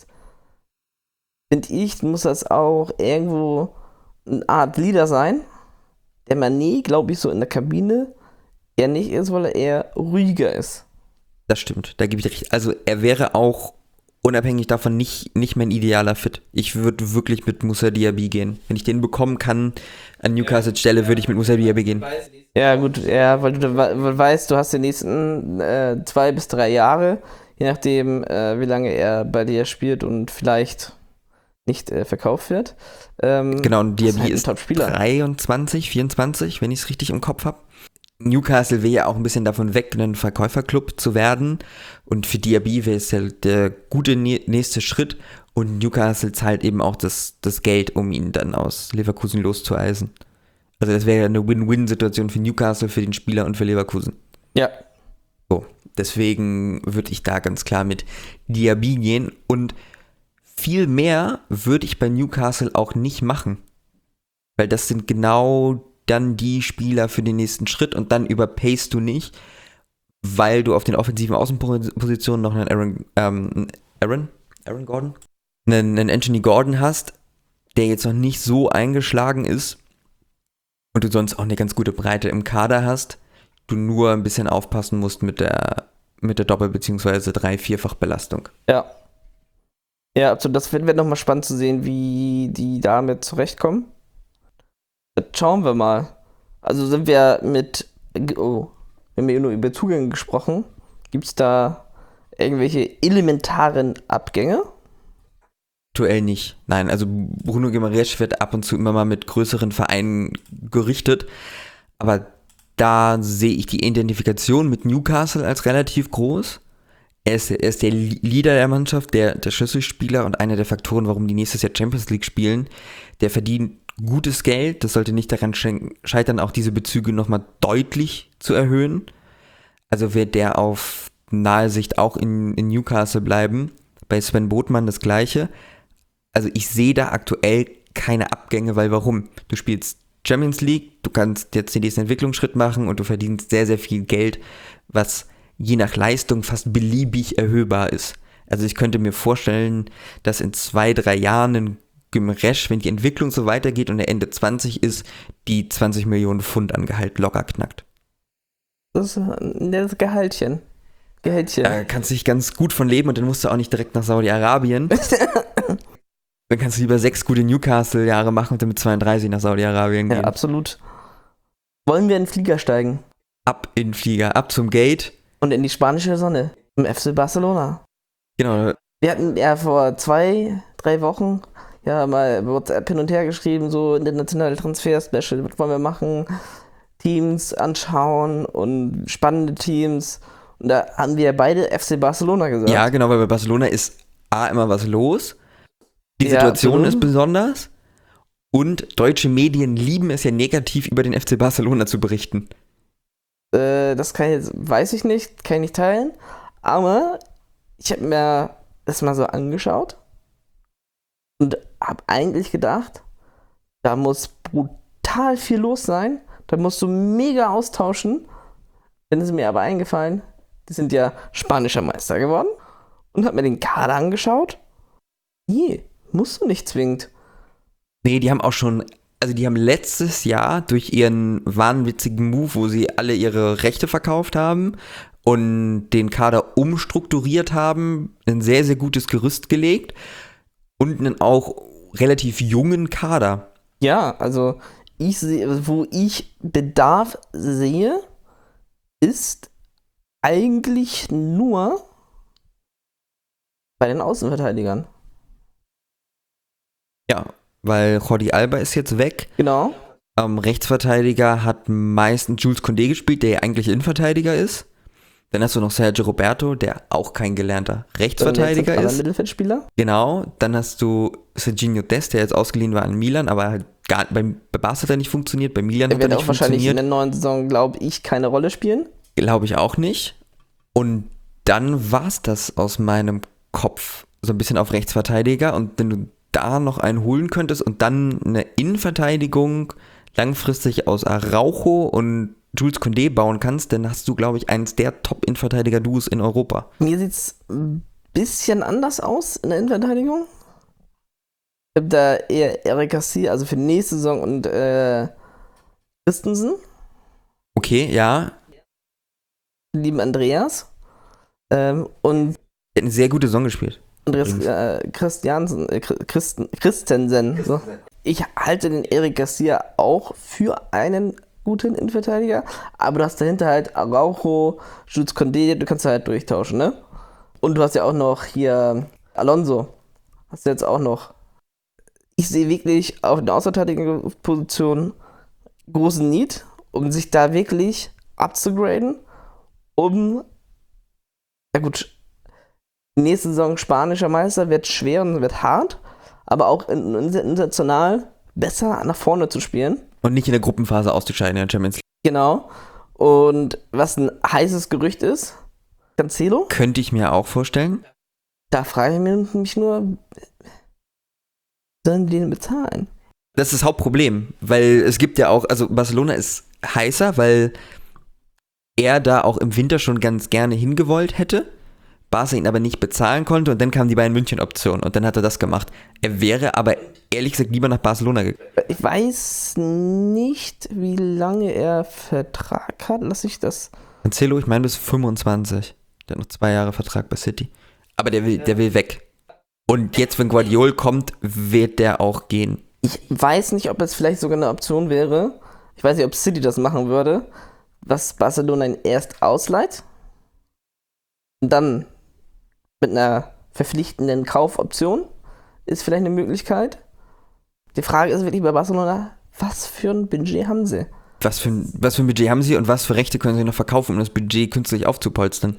finde ich, muss das auch irgendwo eine Art Leader sein. Der Mané, glaube ich, so in der Kabine eher nicht ist, weil er eher ruhiger ist. Das stimmt, da gebe ich dir recht. Also er wäre auch unabhängig davon nicht, nicht mein idealer Fit. Ich würde wirklich mit Moussa Diaby gehen. Wenn ich den bekommen kann an Newcastles Stelle, würde ich mit Moussa Diaby gehen. Ja gut, ja, weil du we- weißt, du hast die nächsten äh, zwei bis drei Jahre, je nachdem, äh, wie lange er bei dir spielt und vielleicht nicht äh, verkauft wird. Ähm, Genau, und das ist Diaby halt ein ist Top-Spieler. dreiundzwanzig, vierundzwanzig, wenn ich es richtig im Kopf habe. Newcastle will ja auch ein bisschen davon weg, ein Verkäuferclub zu werden. Und für Diaby wäre es ja der gute nä- nächste Schritt. Und Newcastle zahlt eben auch das, das Geld, um ihn dann aus Leverkusen loszueisen. Also das wäre ja eine Win-Win-Situation für Newcastle, für den Spieler und für Leverkusen. Ja. So, deswegen würde ich da ganz klar mit Diaby gehen. Und viel mehr würde ich bei Newcastle auch nicht machen. Weil das sind genau dann die Spieler für den nächsten Schritt und dann überpacest du nicht, weil du auf den offensiven Außenpositionen noch einen Aaron, ähm, Aaron, Aaron Gordon, einen, einen Anthony Gordon hast, der jetzt noch nicht so eingeschlagen ist und du sonst auch eine ganz gute Breite im Kader hast, du nur ein bisschen aufpassen musst mit der, mit der Doppel- bzw. drei-vierfach-Belastung. Ja. Ja, also das wird, wird nochmal spannend zu sehen, wie die damit zurechtkommen. Jetzt schauen wir mal. Also sind wir mit, oh, wir haben ja nur über Zugänge gesprochen. Gibt es da irgendwelche elementaren Abgänge? Aktuell nicht. Nein, also Bruno Guimaraes wird ab und zu immer mal mit größeren Vereinen gerichtet, aber da sehe ich die Identifikation mit Newcastle als relativ groß. Er ist, er ist der Leader der Mannschaft, der, der Schlüsselspieler und einer der Faktoren, warum die nächstes Jahr Champions League spielen. Der verdient gutes Geld, das sollte nicht daran scheitern, auch diese Bezüge nochmal deutlich zu erhöhen. Also wird der auf nahe Sicht auch in, in Newcastle bleiben. Bei Sven Botman das Gleiche. Also ich sehe da aktuell keine Abgänge, weil warum? Du spielst Champions League, du kannst jetzt den nächsten Entwicklungsschritt machen und du verdienst sehr, sehr viel Geld, was je nach Leistung fast beliebig erhöhbar ist. Also ich könnte mir vorstellen, dass in zwei, drei Jahren ein Gimenez, wenn die Entwicklung so weitergeht und er Ende zwanzig ist, die zwanzig Millionen Pfund an Gehalt locker knackt. Das ist ein nettes Gehaltchen. Gehältchen. Da kannst du dich ganz gut von leben und dann musst du auch nicht direkt nach Saudi-Arabien. Dann kannst du lieber sechs gute Newcastle-Jahre machen und dann mit zweiunddreißig nach Saudi-Arabien gehen. Ja, absolut. Wollen wir in den Flieger steigen? Ab in den Flieger, ab zum Gate. Und in die spanische Sonne. Im F C Barcelona. Genau. Wir hatten ja vor zwei, drei Wochen ja mal WhatsApp hin und her geschrieben, so internationale Transfer-Special, was wollen wir machen? Teams anschauen und spannende Teams. Und da haben wir beide F C Barcelona gesagt. Ja, genau, weil bei Barcelona ist A, immer was los. Die Ja, Situation absolut. ist besonders. Und deutsche Medien lieben es ja negativ über den F C Barcelona zu berichten. Äh, das kann ich jetzt, weiß ich nicht, kann ich nicht teilen. Aber ich habe mir das mal so angeschaut und habe eigentlich gedacht, da muss brutal viel los sein. Da musst du mega austauschen. Dann ist mir aber eingefallen, die sind ja spanischer Meister geworden und habe mir den Kader angeschaut. Nee, musst du nicht zwingend. Nee, die haben auch schon, also die haben letztes Jahr durch ihren wahnwitzigen Move, wo sie alle ihre Rechte verkauft haben und den Kader umstrukturiert haben, ein sehr, sehr gutes Gerüst gelegt und einen auch relativ jungen Kader. Ja, also ich sehe, wo ich Bedarf sehe, ist eigentlich nur bei den Außenverteidigern. Ja, weil Jordi Alba ist jetzt weg. Genau. Ähm, Rechtsverteidiger hat meistens Jules Koundé gespielt, der ja eigentlich Innenverteidiger ist. Dann hast du noch Sergio Roberto, der auch kein gelernter Rechtsverteidiger Dann ist. Mittelfeldspieler. Genau. Dann hast du Serginho Dest, der jetzt ausgeliehen war an Milan, aber halt gar, beim, bei Barca hat er nicht funktioniert, bei Milan Der hat er wird nicht auch wahrscheinlich in funktioniert. der neuen Saison, glaube ich, keine Rolle spielen. Glaube ich auch nicht. Und dann war es das aus meinem Kopf. So ein bisschen auf Rechtsverteidiger. Und wenn du da noch einen holen könntest und dann eine Innenverteidigung langfristig aus Araujo und Jules Koundé bauen kannst, dann hast du, glaube ich, eines der Top-Innenverteidiger-Duos in Europa. Mir sieht es ein bisschen anders aus in der Innenverteidigung. Ich habe da eher Eric Garcia, also für die nächste Saison, und äh, Christensen, Okay, ja. lieben Andreas. Ähm, und Er hat eine sehr gute Saison gespielt. Andreas Übrigens. äh, Christiansen, äh, Christen, Christensen. So. Ich halte den Eric Garcia auch für einen guten Innenverteidiger, aber du hast dahinter halt Araujo, Jules Koundé, du kannst halt durchtauschen, ne? Und du hast ja auch noch hier Alonso. Hast du jetzt auch noch. Ich sehe wirklich auf der Außenverteidigerposition großen Need, um sich da wirklich abzugraden, um, ja gut, nächste Saison spanischer Meister wird schwer und wird hart, aber auch in- in- international besser nach vorne zu spielen. Und nicht in der Gruppenphase auszuscheiden in der Champions League. Genau. Und was ein heißes Gerücht ist, Cancelo, Könnte ich mir auch vorstellen. da frage ich mich nur, sollen die den bezahlen? Das ist das Hauptproblem, weil es gibt ja auch, also Barcelona ist heißer, weil er da auch im Winter schon ganz gerne hingewollt hätte, Barca ihn aber nicht bezahlen konnte und dann kam die Bayern München-Option und dann hat er das gemacht. Er wäre aber ehrlich gesagt lieber nach Barcelona gegangen. Ich weiß nicht, wie lange er Vertrag hat. Lass ich das. Cancelo, ich meine bis fünfundzwanzig. Der hat noch zwei Jahre Vertrag bei City. Aber der will, der will weg. Und jetzt, wenn Guardiol kommt, wird der auch gehen. Ich weiß nicht, ob es vielleicht sogar eine Option wäre. Ich weiß nicht, ob City das machen würde, was Barcelona ihn erst ausleiht und dann mit einer verpflichtenden Kaufoption ist vielleicht eine Möglichkeit. Die Frage ist wirklich bei Barcelona, was für ein Budget haben sie? Was für, ein, was für ein Budget haben sie und was für Rechte können sie noch verkaufen, um das Budget künstlich aufzupolstern?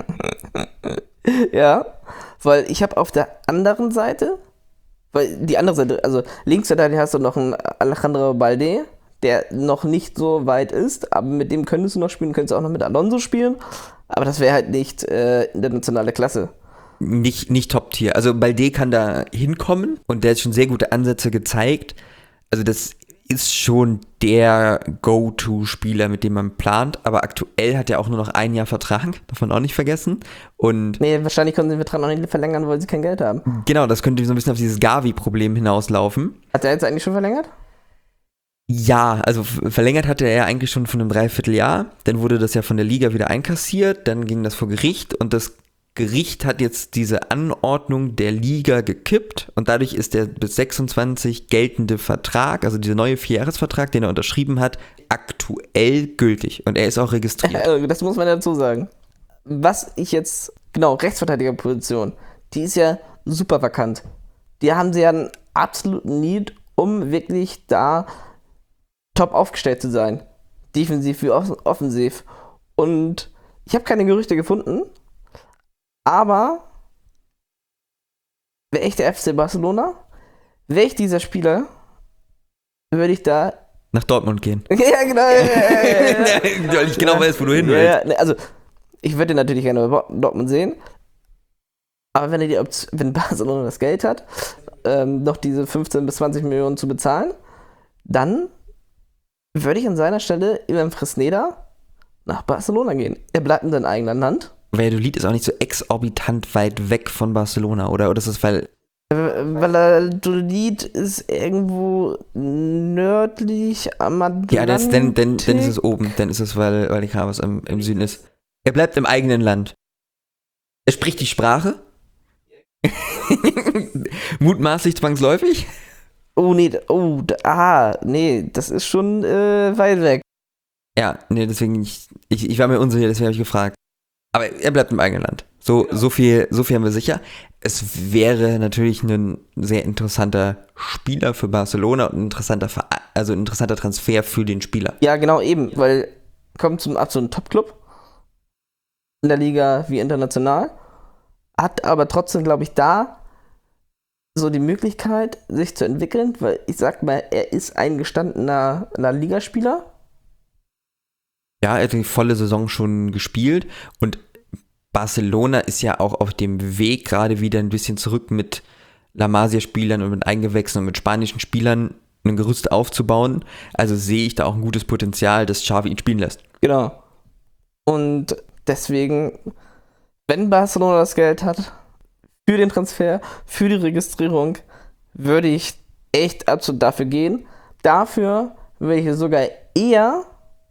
Ja, weil ich habe auf der anderen Seite, weil die andere Seite, also links da hast du noch einen Alejandro Balde, der noch nicht so weit ist, aber mit dem könntest du noch spielen, könntest auch noch mit Alonso spielen, aber das wäre halt nicht äh, internationale Klasse. Nicht, nicht Top-Tier. Also Balde kann da hinkommen und der hat schon sehr gute Ansätze gezeigt. Also das ist schon der Go-To-Spieler, mit dem man plant, aber aktuell hat er auch nur noch ein Jahr Vertrag, darf man auch nicht vergessen. Und Nee, wahrscheinlich können sie den Vertrag noch nicht verlängern, weil sie kein Geld haben. genau, das könnte so ein bisschen auf dieses Gavi-Problem hinauslaufen. Hat er jetzt eigentlich schon verlängert? Ja, also f- verlängert hatte er eigentlich schon von einem Dreivierteljahr. Dann wurde das ja von der Liga wieder einkassiert. Dann ging das vor Gericht und das Gericht hat jetzt diese Anordnung der Liga gekippt und dadurch ist der bis sechsundzwanzig geltende Vertrag, also dieser neue Vierjahresvertrag, den er unterschrieben hat, aktuell gültig und er ist auch registriert. Äh, Das muss man dazu sagen. Was ich jetzt, genau, Rechtsverteidigerposition, die ist ja super vakant. Die haben sie ja einen absoluten Need, um wirklich da top aufgestellt zu sein. Defensiv wie off- offensiv. Und ich habe keine Gerüchte gefunden, aber wäre ich der F C Barcelona, wäre ich dieser Spieler, würde ich da. Nach Dortmund gehen. Ja, genau. Ja, ja, ja, ja. Weil ich genau weiß, wo du hin Ja, willst. ja, ne, also, ich würde natürlich gerne bei Dortmund sehen, aber wenn, er die Option, wenn Barcelona das Geld hat, ähm, noch diese fünfzehn bis zwanzig Millionen zu bezahlen, dann würde ich an seiner Stelle über Fresneda nach Barcelona gehen. Er bleibt in seinem eigenen Land. Valladolid ist auch nicht so exorbitant weit weg von Barcelona, oder? Oder ist das, weil Valladolid ist irgendwo nördlich am Atlantik. ja, das, dann, dann, dann ist es oben. Dann ist es, weil, weil die Cavas im, im Süden ist. Er bleibt im eigenen Land. Er spricht die Sprache. Mutmaßlich zwangsläufig. Oh, nee, oh, da, ah, nee, das ist schon äh, weit weg. Ja, nee, deswegen, ich, ich, ich war mir unsicher, deswegen habe ich gefragt. Aber er bleibt im eigenen Land. So, so, viel, so viel haben wir sicher. Es wäre natürlich ein sehr interessanter Spieler für Barcelona und ein interessanter, Verein, also ein interessanter Transfer für den Spieler. Ja, genau, eben, weil kommt zum absoluten Top-Club. in der Liga wie international, hat aber trotzdem, glaube ich, da so die Möglichkeit, sich zu entwickeln, weil ich sag mal, er ist ein gestandener La Liga-Spieler. Ja, er hat die volle Saison schon gespielt und Barcelona ist ja auch auf dem Weg gerade wieder ein bisschen zurück mit La Masia-Spielern und mit Eingewächsen und mit spanischen Spielern ein Gerüst aufzubauen. Also sehe ich da auch ein gutes Potenzial, dass Xavi ihn spielen lässt. Genau. Und deswegen, wenn Barcelona das Geld hat, für den Transfer, für die Registrierung, würde ich echt absolut dafür gehen. Dafür würde ich sogar eher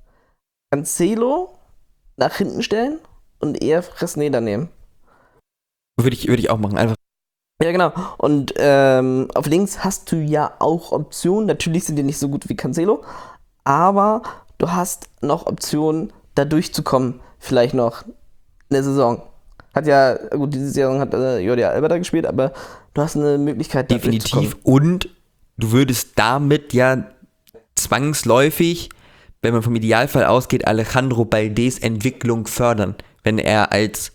Cancelo nach hinten stellen und eher Fresneda nehmen. Würde ich, würde ich auch machen, einfach. Ja, genau. Und ähm, auf links hast du ja auch Optionen. Natürlich sind die nicht so gut wie Cancelo, aber du hast noch Optionen, da durchzukommen. Vielleicht noch eine Saison. Hat ja, gut, diese Saison hat äh, Jordi Alba da gespielt, aber du hast eine Möglichkeit, da definitiv. Und du würdest damit ja zwangsläufig, wenn man vom Idealfall ausgeht, Alejandro Baldes Entwicklung fördern. Wenn er als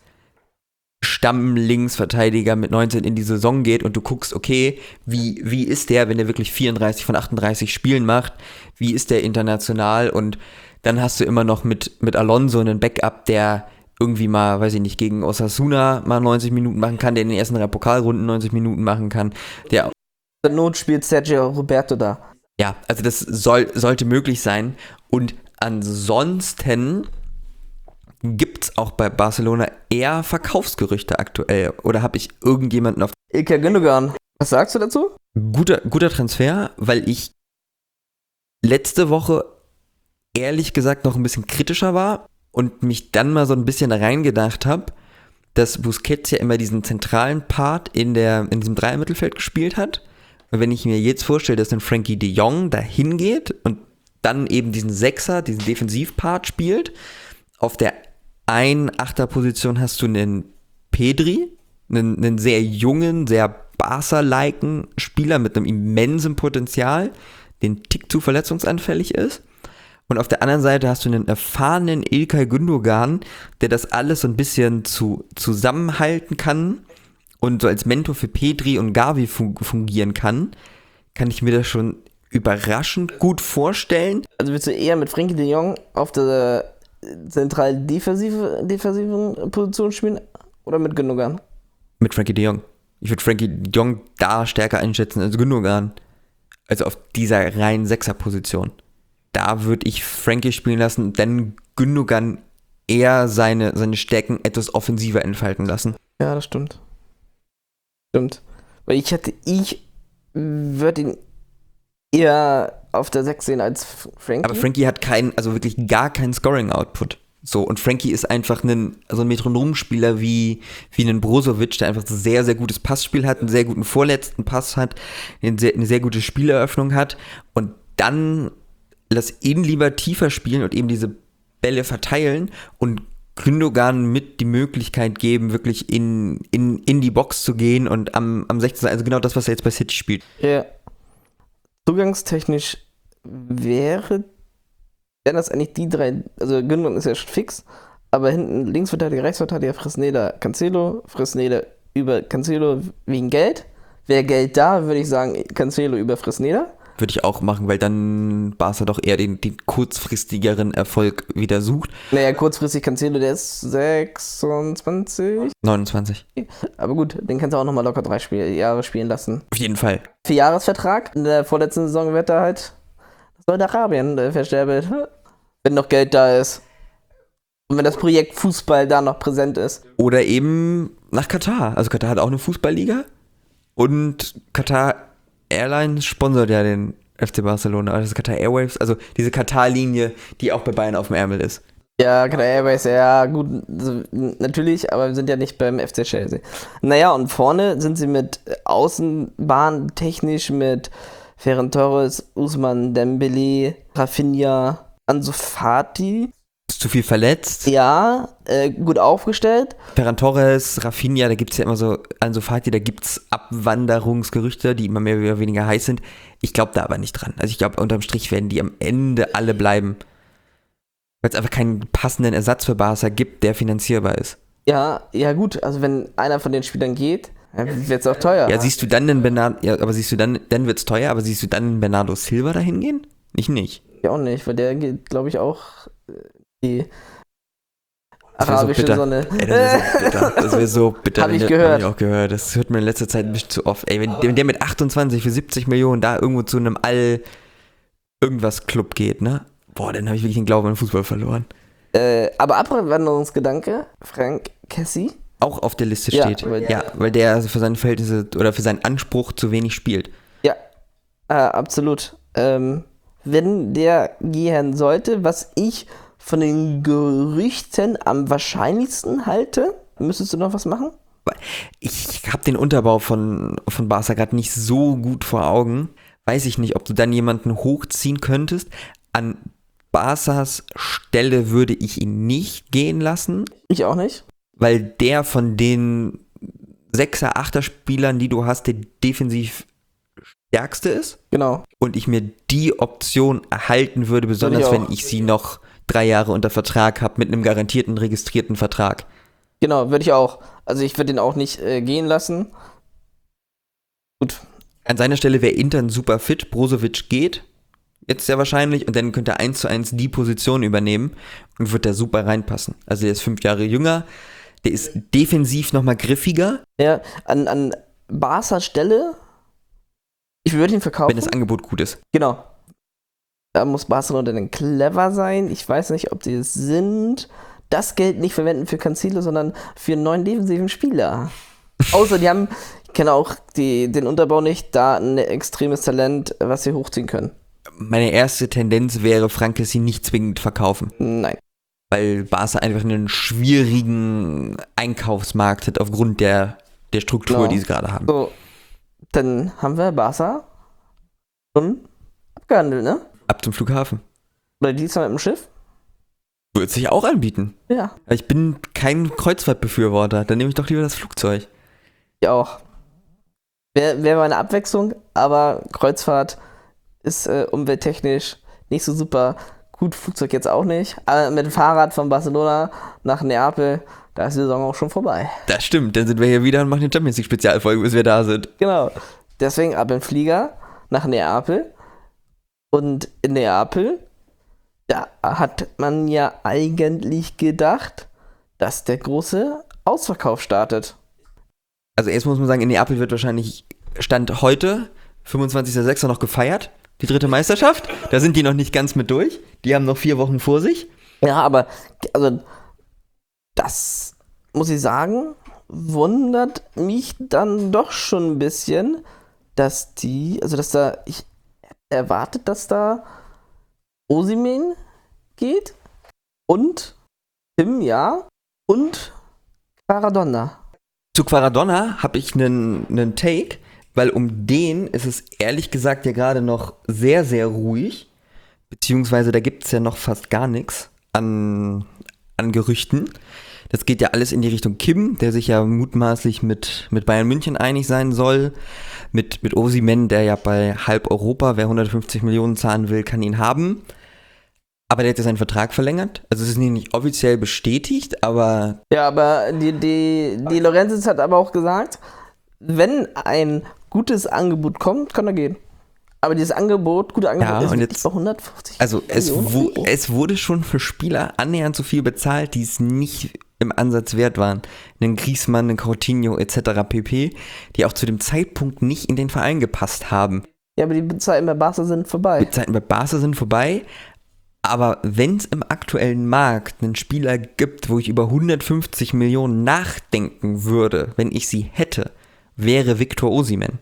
Stamm-Linksverteidiger mit neunzehn in die Saison geht und du guckst, okay, wie, wie ist der, wenn er wirklich vierunddreißig von achtunddreißig Spielen macht, wie ist der international, und dann hast du immer noch mit, mit Alonso einen Backup, der irgendwie mal, weiß ich nicht, gegen Osasuna mal neunzig Minuten machen kann, der in den ersten drei Pokalrunden neunzig Minuten machen kann. Der zur Not spielt Sergio Roberto da. Ja, also das soll, sollte möglich sein. Und ansonsten gibt es auch bei Barcelona eher Verkaufsgerüchte aktuell. Oder habe ich irgendjemanden auf... Ilkay Gündogan. Was sagst du dazu? Guter, guter Transfer, weil ich letzte Woche ehrlich gesagt noch ein bisschen kritischer war und mich dann mal so ein bisschen da reingedacht habe, dass Busquets ja immer diesen zentralen Part in, der, in diesem Dreier-Mittelfeld gespielt hat. Und wenn ich mir jetzt vorstelle, dass dann Frankie de Jong da hingeht und dann eben diesen Sechser, diesen Defensivpart spielt, auf der Ein-Achter-Position hast du einen Pedri, einen, einen sehr jungen, sehr Barca-liken Spieler mit einem immensen Potenzial, der einen Tick zu verletzungsanfällig ist. Und auf der anderen Seite hast du einen erfahrenen Ilkay Gündogan, der das alles so ein bisschen zu, zusammenhalten kann und so als Mentor für Pedri und Gavi fungieren kann. Kann ich mir das schon überraschend gut vorstellen. Also willst du eher mit Frankie de Jong auf der zentralen defensive, defensiven Position spielen oder mit Gündogan? Mit Frankie de Jong. Ich würde Frankie de Jong da stärker einschätzen als Gündogan. Also auf dieser reinen Sechser-Position. Da würde ich Frankie spielen lassen, denn Gündogan eher seine, seine Stärken etwas offensiver entfalten lassen. Ja, das stimmt. Stimmt. Weil ich hätte, ich würde ihn eher auf der sechs sehen als Frankie. Aber Frankie hat keinen, also wirklich gar keinen Scoring-Output. So, und Frankie ist einfach ein, also ein Metronomspieler wie, wie ein Brozovic, der einfach ein sehr, sehr gutes Passspiel hat, einen sehr guten vorletzten Pass hat, eine sehr, eine sehr gute Spieleröffnung hat, und dann lass ihn lieber tiefer spielen und eben diese Bälle verteilen und Gündogan mit die Möglichkeit geben, wirklich in, in, in die Box zu gehen und am, am sechzehnten Also genau das, was er jetzt bei City spielt. Ja. Zugangstechnisch wäre, wären das eigentlich die drei, also Gündogan ist ja schon fix, aber hinten Linksverteidiger, Rechtsverteidiger, Fresneda, Cancelo, Fresneda über Cancelo wegen Geld. Wäre Geld da, würde ich sagen, Cancelo über Fresneda. Würde ich auch machen, weil dann Barca doch eher den, den kurzfristigeren Erfolg wieder sucht. Naja, kurzfristig Cancelo, der ist sechsundzwanzig. neunundzwanzig. Aber gut, den kannst du auch nochmal locker drei Spiel, Jahre spielen lassen. Auf jeden Fall. Vierjahresvertrag. In der vorletzten Saison wird er halt Saudi-Arabien äh, versterbelt. Wenn noch Geld da ist. Und wenn das Projekt Fußball da noch präsent ist. Oder eben nach Katar. Also Katar hat auch eine Fußballliga. Und Katar Airlines sponsert ja den F C Barcelona, also das ist Qatar Airways, also diese Katar-Linie, die auch bei Bayern auf dem Ärmel ist. Ja, Qatar Airways, ja gut, also, natürlich, aber wir sind ja nicht beim F C Chelsea. Naja, und vorne sind sie mit Außenbahn technisch mit Ferran Torres, Ousmane Dembélé, Rafinha, Ansu Fati. Ist zu viel verletzt. Ja, äh, gut aufgestellt. Ferran Torres, Rafinha, da gibt es ja immer so, Ansu Fati, da gibt es Abwanderungsgerüchte, die immer mehr oder weniger heiß sind. Ich glaube da aber nicht dran. Also ich glaube, unterm Strich werden die am Ende alle bleiben. Weil es einfach keinen passenden Ersatz für Barca gibt, der finanzierbar ist. Ja, ja gut, also wenn einer von den Spielern geht, wird es auch teuer. Ja, siehst du dann den Bernardo, ja, aber siehst du dann, dann wird es teuer, aber siehst du dann den Bernardo Silva dahin gehen? Ich nicht. Ja, auch nicht, weil der geht, glaube ich, auch die Das wär arabische so bitter. Sonne. Ey, das wäre so bitter. Das wäre so bitter. Hab ich Das gehört. Hab ich auch gehört. Das hört man in letzter Zeit ein bisschen zu oft. Ey, wenn, wenn der mit achtundzwanzig für siebzig Millionen da irgendwo zu einem All irgendwas Club geht, ne? Boah, dann habe ich wirklich den Glauben an den Fußball verloren. Äh, aber Abwanderungsgedanke, Frank Kessie. Auch auf der Liste Ja, steht. weil- Ja, weil der für seine Verhältnisse oder für seinen Anspruch zu wenig spielt. Ja, äh, absolut. Ähm, wenn der gehen sollte, was ich von den Gerüchten am wahrscheinlichsten halte, müsstest du noch was machen? Ich habe den Unterbau von, von Barca gerade nicht so gut vor Augen. Weiß ich nicht, ob du dann jemanden hochziehen könntest. An Barcas Stelle würde ich ihn nicht gehen lassen, Ich auch nicht. weil der von den Sechser-, Achter-Spielern, die du hast, der defensiv stärkste ist. Genau. Und ich mir die Option erhalten würde, besonders auch. wenn ich sie noch drei Jahre unter Vertrag habe, mit einem garantierten, registrierten Vertrag. Genau, würde ich auch. Also ich würde den auch nicht äh, gehen lassen. Gut. An seiner Stelle wäre Intern super fit, Brozovic geht, jetzt sehr wahrscheinlich, und dann könnte er eins zu eins die Position übernehmen und wird da super reinpassen. Also der ist fünf Jahre jünger, der ist defensiv nochmal griffiger, Ja, an, an Barca Stelle, ich würde ihn verkaufen. wenn das Angebot gut ist. Genau. Da muss Barcelona dann clever sein. Ich weiß nicht, ob die es sind. Das Geld nicht verwenden für Cancelo, sondern für einen neuen defensiven Spieler. Außer die haben, ich kenne auch die, den Unterbau nicht, da ein extremes Talent, was sie hochziehen können. Meine erste Tendenz wäre, Frank Kessie nicht zwingend verkaufen, Nein. weil Barca einfach einen schwierigen Einkaufsmarkt hat aufgrund der, der Struktur, Genau. die sie gerade haben. So, dann haben wir Barca schon abgehandelt, ne? Ab zum Flughafen. Oder diesmal mit dem Schiff? Würde sich auch anbieten. Ja, Aber ich bin kein Kreuzfahrtbefürworter, dann nehme ich doch lieber das Flugzeug. ich auch. Wäre wär mal eine Abwechslung, aber Kreuzfahrt ist äh, umwelttechnisch nicht so super. Gut, Flugzeug jetzt auch nicht. Aber mit dem Fahrrad von Barcelona nach Neapel, da ist die Saison auch schon vorbei. Das stimmt, dann sind wir hier wieder und machen eine Champions League Spezialfolge, bis wir da sind. Genau. Deswegen ab im Flieger nach Neapel. Und in Neapel, da hat man ja eigentlich gedacht, dass der große Ausverkauf startet. Also erst muss man sagen, in Neapel wird wahrscheinlich Stand heute, fünfundzwanzigster sechster noch gefeiert, die dritte Meisterschaft. Da sind die noch nicht ganz mit durch. Die haben noch vier Wochen vor sich. Ja, aber also das muss ich sagen, wundert mich dann doch schon ein bisschen, dass die, also dass da, ich erwartet, dass da Osimhen geht und Tim, ja, und Maradona. Zu Quaradonna habe ich einen, einen Take, weil um den ist es ehrlich gesagt ja gerade noch sehr, sehr ruhig. Beziehungsweise da gibt es ja noch fast gar nichts an, an Gerüchten. Das geht ja alles in die Richtung Kim, der sich ja mutmaßlich mit, mit Bayern München einig sein soll. Mit, mit Osimhen, der ja bei halb Europa, wer hundertfünfzig Millionen zahlen will, kann ihn haben. Aber der hat ja seinen Vertrag verlängert. Also es ist nicht offiziell bestätigt, aber Ja, aber die, die, die Lorenzis hat aber auch gesagt, wenn ein gutes Angebot kommt, kann er gehen. Aber dieses Angebot, gute Angebot, Ja, ist und wirklich jetzt- bei hundertfünfzig also es, Millionen wu- Euro. es wurde schon für Spieler annähernd so viel bezahlt, die es nicht im Ansatz wert waren. Einen Griezmann, einen Coutinho et cetera pp., die auch zu dem Zeitpunkt nicht in den Verein gepasst haben. Ja, aber die Zeiten bei Barca sind vorbei. Die Zeiten bei Barca sind vorbei, aber wenn es im aktuellen Markt einen Spieler gibt, wo ich über hundertfünfzig Millionen nachdenken würde, wenn ich sie hätte, wäre Victor Osimhen.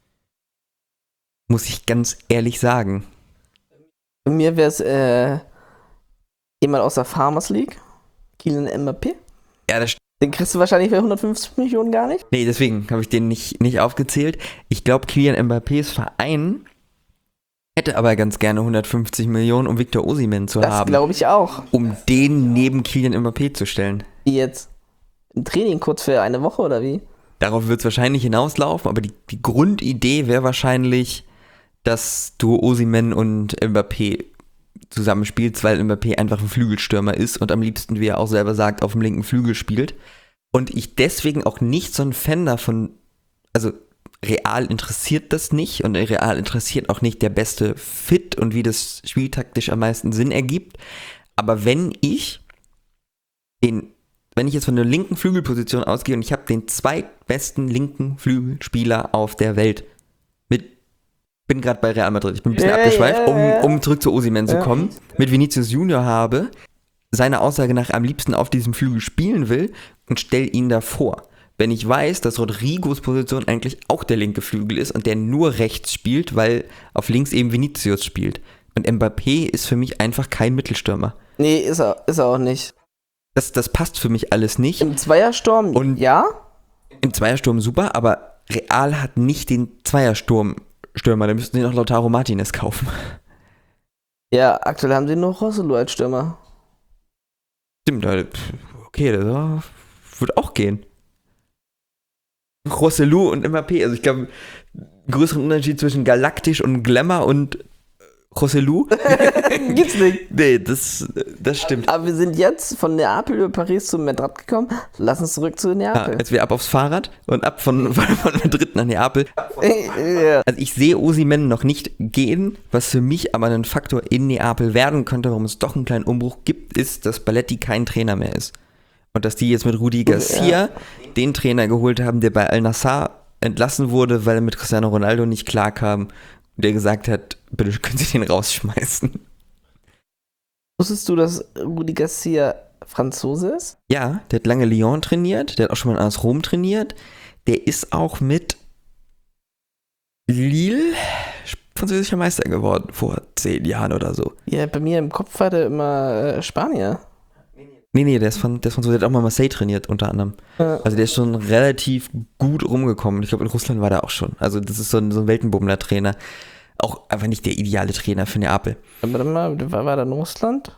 Muss ich ganz ehrlich sagen. Bei mir wäre es äh, jemand aus der Farmers League, Kylian Mbappé. Ja, das Den kriegst du wahrscheinlich für hundertfünfzig Millionen gar nicht. Nee, deswegen habe ich den nicht, nicht aufgezählt. Ich glaube, Kylian Mbappés Verein hätte aber ganz gerne hundertfünfzig Millionen, um Victor Osimhen zu Das haben. glaube ich auch. Um den neben Kylian Mbappé zu stellen. Wie jetzt? Im Training kurz für eine Woche oder wie? Darauf wird es wahrscheinlich hinauslaufen, aber die, die Grundidee wäre wahrscheinlich, dass du Osimhen und Mbappé zusammenspielt, weil Mbappé einfach ein Flügelstürmer ist und am liebsten, wie er auch selber sagt, auf dem linken Flügel spielt. Und ich deswegen auch nicht so ein Fan davon, also Real interessiert das nicht und Real interessiert auch nicht der beste Fit und wie das spieltaktisch am meisten Sinn ergibt. Aber wenn ich den, wenn ich jetzt von der linken Flügelposition ausgehe und ich habe den zweitbesten linken Flügelspieler auf der Welt, mit, bin gerade bei Real Madrid, ich bin ein bisschen Ja, abgeschweift, ja, ja. um, um zurück zu Osimhen zu Ja. kommen, mit Vinicius Junior habe, seine Aussage nach am liebsten auf diesem Flügel spielen will und stell ihn davor. Wenn ich weiß, dass Rodrigos Position eigentlich auch der linke Flügel ist und der nur rechts spielt, weil auf links eben Vinicius spielt. Und Mbappé ist für mich einfach kein Mittelstürmer. Nee, ist er, ist er auch nicht. Das, das passt für mich alles nicht. Im Zweiersturm, Und- ja. Im Zweiersturm super, aber Real hat nicht den Zweiersturm-Stürmer. Da müssten sie noch Lautaro Martinez kaufen. Ja, aktuell haben sie nur Roselu als Stürmer. Stimmt, äh, okay, das wird auch gehen. Rossellou und Mbappé, also ich glaube, größeren Unterschied zwischen Galaktisch und Glamour und Rossellou. Gibt's nicht. Nee, das, das stimmt. Aber wir sind jetzt von Neapel über Paris zu Madrid gekommen. Lass uns zurück zu Ja, Neapel. jetzt wieder ab aufs Fahrrad und ab von, von, von Madrid nach Neapel. Ja. Also ich sehe Osimhen noch nicht gehen, was für mich aber ein Faktor in Neapel werden könnte, warum es doch einen kleinen Umbruch gibt, ist, dass Balletti kein Trainer mehr ist. Und dass die jetzt mit Rudi Garcia den Trainer geholt haben, der bei Al-Nassr entlassen wurde, weil er mit Cristiano Ronaldo nicht klarkam. Der gesagt hat, bitte können Sie den rausschmeißen. Wusstest du, dass Rudi Garcia Franzose ist? Ja, der hat lange Lyon trainiert, der hat auch schon mal in A S Rom trainiert. Der ist auch mit Lille französischer Meister geworden vor zehn Jahren oder so. Ja, bei mir im Kopf war der immer äh, Spanier. Nee, nee, der ist von, der ist Franzose, der hat auch mal Marseille trainiert unter anderem. Ja. Also der ist schon relativ gut rumgekommen. Ich glaube, in Russland war der auch schon. Also das ist so ein, so ein Weltenbummler-Trainer. Auch einfach nicht der ideale Trainer für Neapel. Aber warte mal, war, war da in Russland?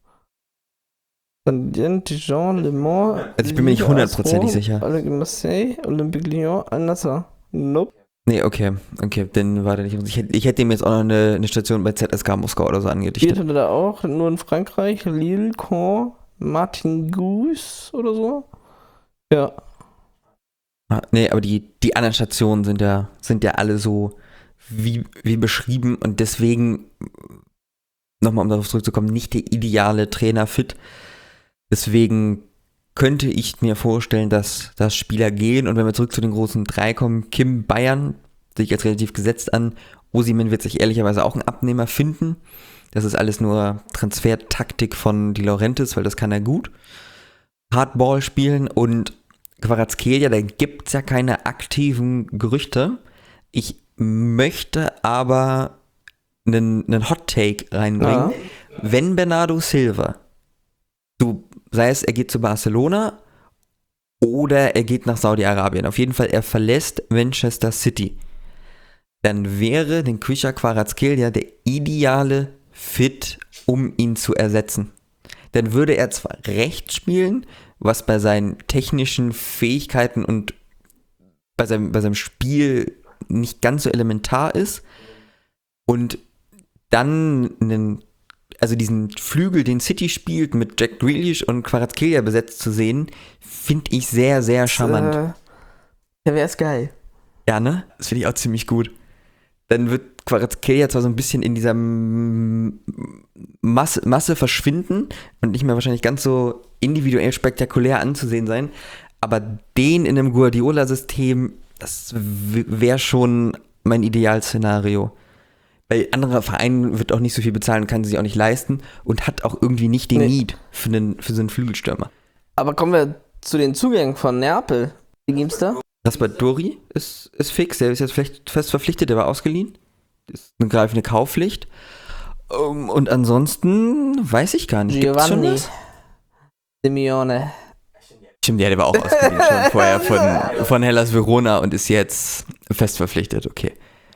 Saint-Étienne, Dijon, Le Mans. Also ich bin mir nicht Lille, hundertprozentig A S Rom, sicher. Olympique Marseille, Olympique Lyon, Al-Nassr. Nope. Nee, okay, okay, dann war der nicht. Ich hätte, ich hätte ihm jetzt auch noch eine, eine Station bei Z S K Moskau oder so Spielt angedichtet. hatte da auch, nur in Frankreich, Lille, Caen, Martin-Gouis oder so. Ja. Ah, nee, aber die, die anderen Stationen sind ja, sind ja alle so wie, wie beschrieben und deswegen, nochmal um darauf zurückzukommen, nicht der ideale Trainer fit. Deswegen könnte ich mir vorstellen, dass, dass Spieler gehen und wenn wir zurück zu den großen drei kommen, Kim Bayern, sehe ich als relativ gesetzt an, Osimhen wird sich ehrlicherweise auch einen Abnehmer finden. Das ist alles nur Transfertaktik von Di Laurentiis, weil das kann er gut. Hardball spielen und Kvaratskhelia, da gibt es ja keine aktiven Gerüchte. Ich möchte aber einen, einen Hot-Take reinbringen. Ja. Wenn Bernardo Silva, du, sei es er geht zu Barcelona oder er geht nach Saudi-Arabien, auf jeden Fall er verlässt Manchester City, dann wäre den Kvisha Kvaratskhelia der ideale Fit, um ihn zu ersetzen. Dann würde er zwar rechts spielen, was bei seinen technischen Fähigkeiten und bei seinem, bei seinem Spiel nicht ganz so elementar ist und dann einen, also diesen Flügel, den City spielt, mit Jack Grealish und Kvaratskhelia besetzt zu sehen, finde ich sehr, sehr charmant. Äh, ja, wäre es geil. Ja, ne? Das finde ich auch ziemlich gut. Dann wird Kvaratskhelia zwar so ein bisschen in dieser Masse, Masse verschwinden und nicht mehr wahrscheinlich ganz so individuell spektakulär anzusehen sein, aber den in einem Guardiola-System, das wäre schon mein Idealszenario. Weil anderer Verein wird auch nicht so viel bezahlen, kann sich auch nicht leisten und hat auch irgendwie nicht den Nee. Need für, einen, für so einen Flügelstürmer. Aber kommen wir zu den Zugängen von Neapel. Wie gibt's da? Raspadori ist, ist fix, der ist jetzt vielleicht fest verpflichtet, der war ausgeliehen. Das ist eine greifende Kaufpflicht. Um, und ansonsten weiß ich gar nicht. Gibt's schon Giovanni was? Simeone. Stimmt, ja, der war auch ausgeliehen schon vorher von, von Hellas Verona und ist jetzt fest verpflichtet, okay.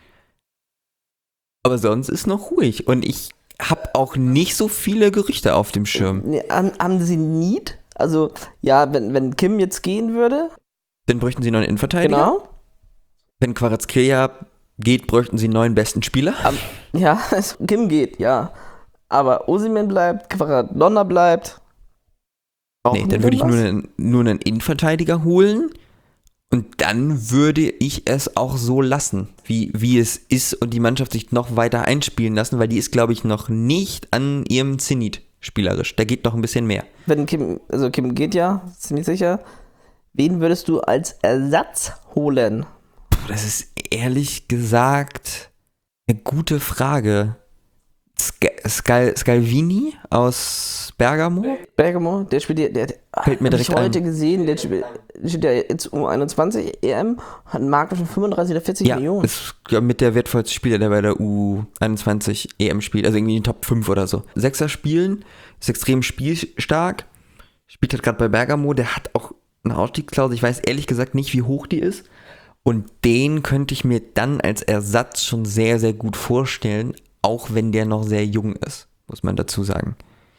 Aber sonst ist noch ruhig und ich habe auch nicht so viele Gerüchte auf dem Schirm. Nee, haben, haben sie Need? Also, ja, wenn, wenn Kim jetzt gehen würde. Dann bräuchten sie noch einen Innenverteidiger. Genau. Wenn Kvaratskhelia geht, bräuchten sie einen neuen besten Spieler. Am, ja, es- Kim geht, ja. aber Osimhen bleibt, Kvaradonna bleibt. Nee, dann würde ich nur einen, nur einen Innenverteidiger holen und dann würde ich es auch so lassen, wie, wie es ist und die Mannschaft sich noch weiter einspielen lassen, weil die ist, glaube ich, noch nicht an ihrem Zenit spielerisch. Da geht noch ein bisschen mehr. Wenn Kim, also Kim geht ja, ziemlich sicher. Wen würdest du als Ersatz holen? Puh, das ist ehrlich gesagt eine gute Frage. Sk- Skal- Scalvini aus Bergamo? Bergamo, der spielt ja, der, der Fällt mir hab ich direkt heute ein. gesehen, der spielt, der spielt ja jetzt U einundzwanzig E M, hat einen Markt von fünfunddreißig oder vierzig Ja, Millionen. ist ja, mit der wertvollste Spieler, der bei der U einundzwanzig E M spielt, also irgendwie in den Top fünf oder so. Sechser spielen, ist extrem spielstark, spielt halt gerade bei Bergamo, der hat auch eine Ausstiegsklausel, ich weiß ehrlich gesagt nicht, wie hoch die ist. Und den könnte ich mir dann als Ersatz schon sehr, sehr gut vorstellen, auch wenn der noch sehr jung ist, muss man dazu sagen.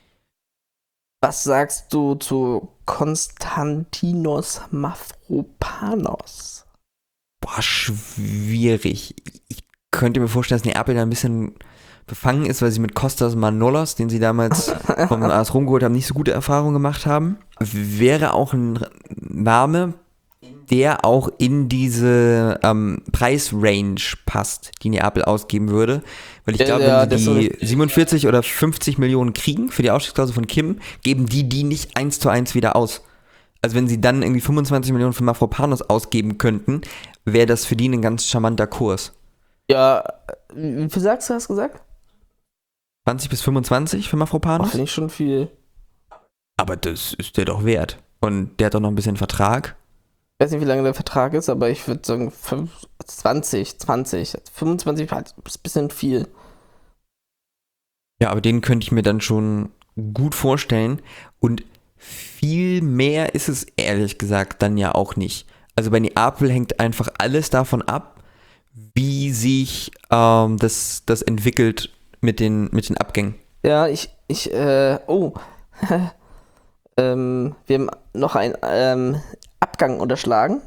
Was sagst du zu Konstantinos Mavropanos? Boah, schwierig. Ich könnte mir vorstellen, dass Neapel da ein bisschen befangen ist, weil sie mit Kostas Manolas, den sie damals vom A S Rom geholt haben, nicht so gute Erfahrungen gemacht haben. Wäre auch ein Name, der auch in diese ähm, Preisrange passt, die Neapel ausgeben würde. Weil ich Ja, glaube, ja, wenn das sie ist die siebenundvierzig oder fünfzig Millionen kriegen für die Ausstiegsklausel von Kim, geben die die nicht eins zu eins wieder aus. Also wenn sie dann irgendwie fünfundzwanzig Millionen für Mavropanos ausgeben könnten, wäre das für die ein ganz charmanter Kurs. Ja, wie viel sagst du, hast du gesagt? zwanzig bis fünfundzwanzig für Oh, Mavropanos? finde ich schon viel. Aber das ist der doch wert. Und der hat doch noch ein bisschen Vertrag. Ich weiß nicht, wie lange der Vertrag ist, aber ich würde sagen zwanzig, zwanzig. fünfundzwanzig ist ein bisschen viel. Ja, aber den könnte ich mir dann schon gut vorstellen. Und viel mehr ist es ehrlich gesagt dann ja auch nicht. Also bei Neapel hängt einfach alles davon ab, wie sich ähm, das, das entwickelt mit den, mit den Abgängen. Ja, ich, ich, äh, oh. ähm, wir haben noch einen ähm, Abgang unterschlagen.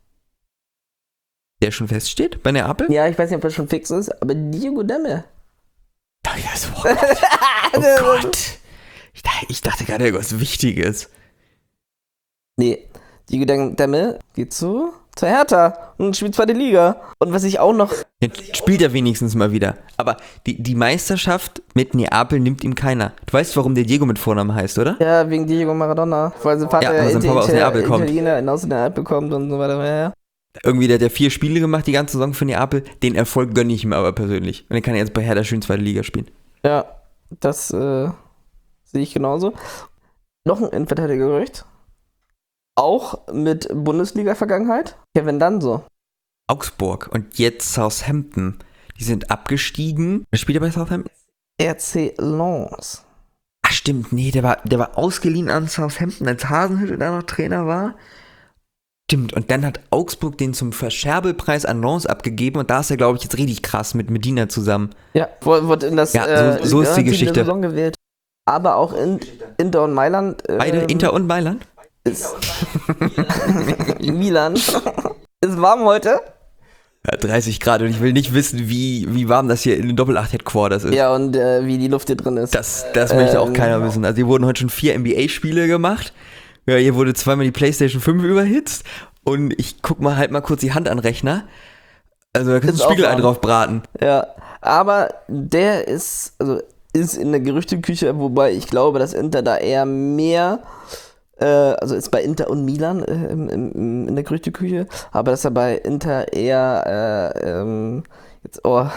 Der schon feststeht bei Neapel? Ja, ich weiß nicht, ob das schon fix ist, aber Diego Demme. Oh, ja, so, oh Gott. Oh Gott. Ich, dachte- ich dachte gerade irgendwas Wichtiges. Nee, Diego Demme geht zu, zur Hertha und spielt zweite Liga. Und was ich auch noch, Jetzt spielt er wenigstens mal wieder. Aber die, die Meisterschaft mit Neapel nimmt ihm keiner. Du weißt, warum der Diego mit Vornamen heißt, oder? ja, wegen Diego Maradona, weil sein Vater Ja, weil sein Papa aus Neapel kommt. Italiener aus Neapel kommt und so weiter. Ja, ja. Irgendwie, der hat ja vier Spiele gemacht, die ganze Saison für Neapel. Den Erfolg gönne ich ihm aber persönlich. Und dann kann er jetzt bei Hertha schön zweite Liga spielen. Ja, das äh, sehe ich genauso. Noch ein Innenverteidigergerücht. Auch mit Bundesliga-Vergangenheit. Kevin Danso. Augsburg und jetzt Southampton. Die sind abgestiegen. Wer spielt er bei Southampton? R C Lens. Ach stimmt, nee, der war, der war ausgeliehen an Southampton, als Hasenhüttl da noch Trainer war. Stimmt, und dann hat Augsburg den zum Verscherbelpreis an Lens abgegeben und da ist er, glaube ich, jetzt richtig krass mit Medina zusammen. Ja, wurde in das Ja, so- äh, so ist die Team der Geschichte. Saison gewählt. Aber auch in Inter und Mailand. Ähm, Beide, Inter und Mailand? Ist Milan. Ist warm heute. Ja, dreißig Grad und ich will nicht wissen, wie, wie warm das hier in den Doppel-acht-Headquarters ist. Ja, und äh, wie die Luft hier drin ist. Das, das möchte auch Ähm, keiner wissen. Also hier wurden heute schon vier N B A-Spiele gemacht. Ja, hier wurde zweimal die PlayStation fünf überhitzt. Und ich guck mal halt mal kurz die Hand an den Rechner. Also da kannst Ist du auch Spiegelei warm. drauf braten. Ja, aber der ist, also ist in der Gerüchteküche, wobei ich glaube, dass Inter da eher mehr, äh, also ist bei Inter und Milan äh, im, im, in der Gerüchteküche, aber dass er bei Inter eher, äh, ähm, jetzt, oh,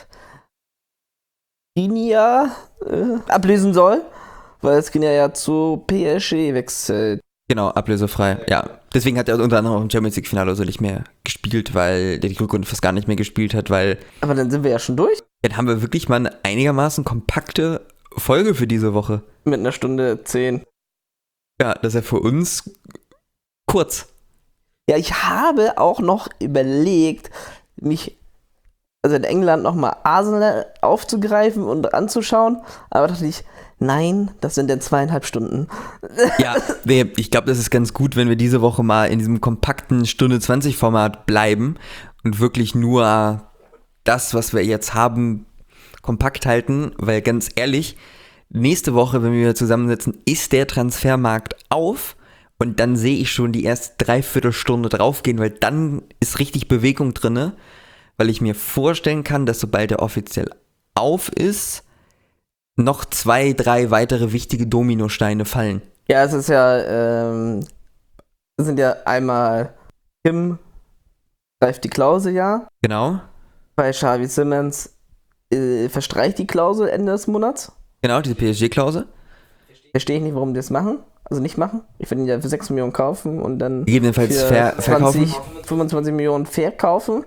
Skriniar äh, ablösen soll, weil Skriniar ja zu P S G wechselt. Genau, ablösefrei. Ja, deswegen hat er unter anderem auch im Champions League-Finale oder so nicht mehr gespielt, weil der die Rückrunde fast gar nicht mehr gespielt hat, weil Aber dann sind wir ja schon durch dann haben wir wirklich mal eine einigermaßen kompakte Folge für diese Woche. mit einer Stunde zehn. Ja, das ist ja für uns kurz. Ja, ich habe auch noch überlegt, mich, also in England nochmal Arsenal aufzugreifen und anzuschauen, aber dachte ich, nein, das sind dann zweieinhalb Stunden. Ja, nee, ich glaube, das ist ganz gut, wenn wir diese Woche mal in diesem kompakten Stunde zwanzig Format bleiben und wirklich nur das, was wir jetzt haben, kompakt halten, weil ganz ehrlich, nächste Woche, wenn wir wieder zusammensitzen, ist der Transfermarkt auf und dann sehe ich schon die erste Dreiviertelstunde draufgehen, weil dann ist richtig Bewegung drinne, weil ich mir vorstellen kann, dass sobald er offiziell auf ist, noch zwei, drei weitere wichtige Dominosteine fallen. Ja, es ist ja, ähm, es sind ja einmal Kim greift die Klausel ja. Genau. Bei Xavi Simons äh, verstreicht die Klausel Ende des Monats. Genau, diese P S G-Klausel. Verstehe ich nicht, warum die das machen. Also nicht machen. Ich würde ihn ja für sechs Millionen kaufen und dann Gegebenenfalls für ver- verkaufen. zwanzig, fünfundzwanzig Millionen verkaufen.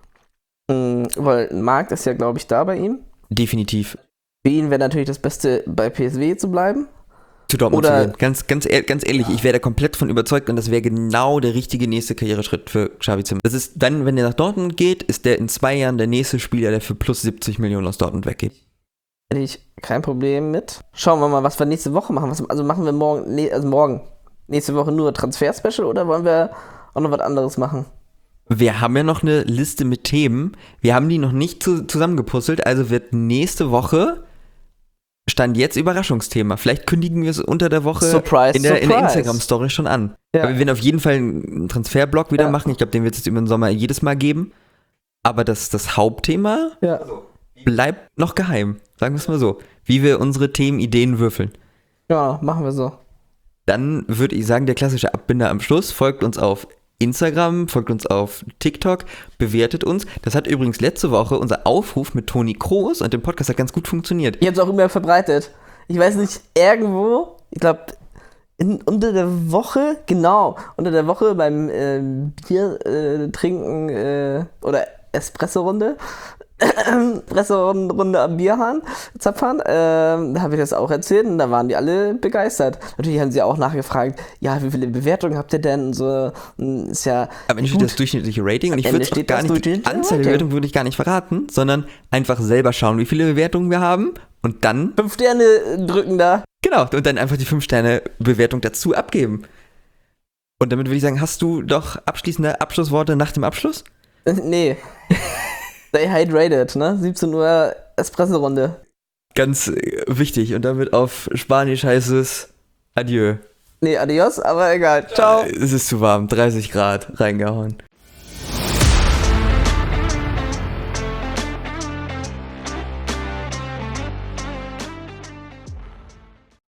Mhm, weil ein Markt ist ja, glaube ich, da bei ihm. Definitiv. Für ihn wäre natürlich das Beste, bei P S V zu bleiben. Zu Dortmund Oder- zu gehen. Ganz, ganz, ehr- ganz ehrlich, ich wäre da komplett von überzeugt und das wäre genau der richtige nächste Karriereschritt für Xavi Simons. Das ist dann, wenn der nach Dortmund geht, ist der in zwei Jahren der nächste Spieler, der für plus siebzig Millionen aus Dortmund weggeht. Hätte ich kein Problem mit. Schauen wir mal, was wir nächste Woche machen. Was, also machen wir morgen, nee, also morgen, nächste Woche nur Transfer-Special oder wollen wir auch noch was anderes machen? Wir haben ja noch eine Liste mit Themen. Wir haben die noch nicht zu, zusammengepuzzelt, also wird nächste Woche Stand jetzt Überraschungsthema. Vielleicht kündigen wir es unter der Woche Surprise, in der, in der surprise. Instagram-Story schon an. Ja. Aber wir werden auf jeden Fall einen Transferblock wieder Ja. machen. Ich glaube, den wird es jetzt über den Sommer jedes Mal geben. Aber das, das Hauptthema Ja. bleibt noch geheim. Sagen wir es mal so. Wie wir unsere Themen, Ideen würfeln. Ja, machen wir so. Dann würde ich sagen, der klassische Abbinder am Schluss. Folgt uns auf Instagram, folgt uns auf TikTok, bewertet uns. Das hat übrigens letzte Woche unser Aufruf mit Toni Kroos und dem Podcast hat ganz gut funktioniert. Ich habe es auch immer verbreitet. Ich weiß nicht, irgendwo, ich glaube, unter der Woche, genau, unter der Woche beim äh, Bier äh, trinken äh, oder Espresso-Runde, Espresso-Runde am Bierhahn, Zapfhahn, äh, da habe ich das auch erzählt und da waren die alle begeistert. Natürlich haben sie auch nachgefragt, ja, wie viele Bewertungen habt ihr denn? Und so, und ist ja Am Ende steht gut. das durchschnittliche Rating und ich Am würde Ende es steht gar das nicht, die durchschnittliche Anzahl der Rating. Bewertungen würde ich gar nicht verraten, sondern einfach selber schauen, wie viele Bewertungen wir haben und dann, Fünf Sterne drücken da. genau, und dann einfach die fünf Sterne Bewertung dazu abgeben. Und damit würde ich sagen, hast du doch abschließende Abschlussworte nach dem Abschluss? Nee. Stay hydrated, ne? siebzehn Uhr Espresso-Runde. Ganz äh, wichtig. Und damit auf Spanisch heißt es Adieu. Nee, adios, aber egal. Ciao. Es ist zu warm, dreißig Grad reingehauen.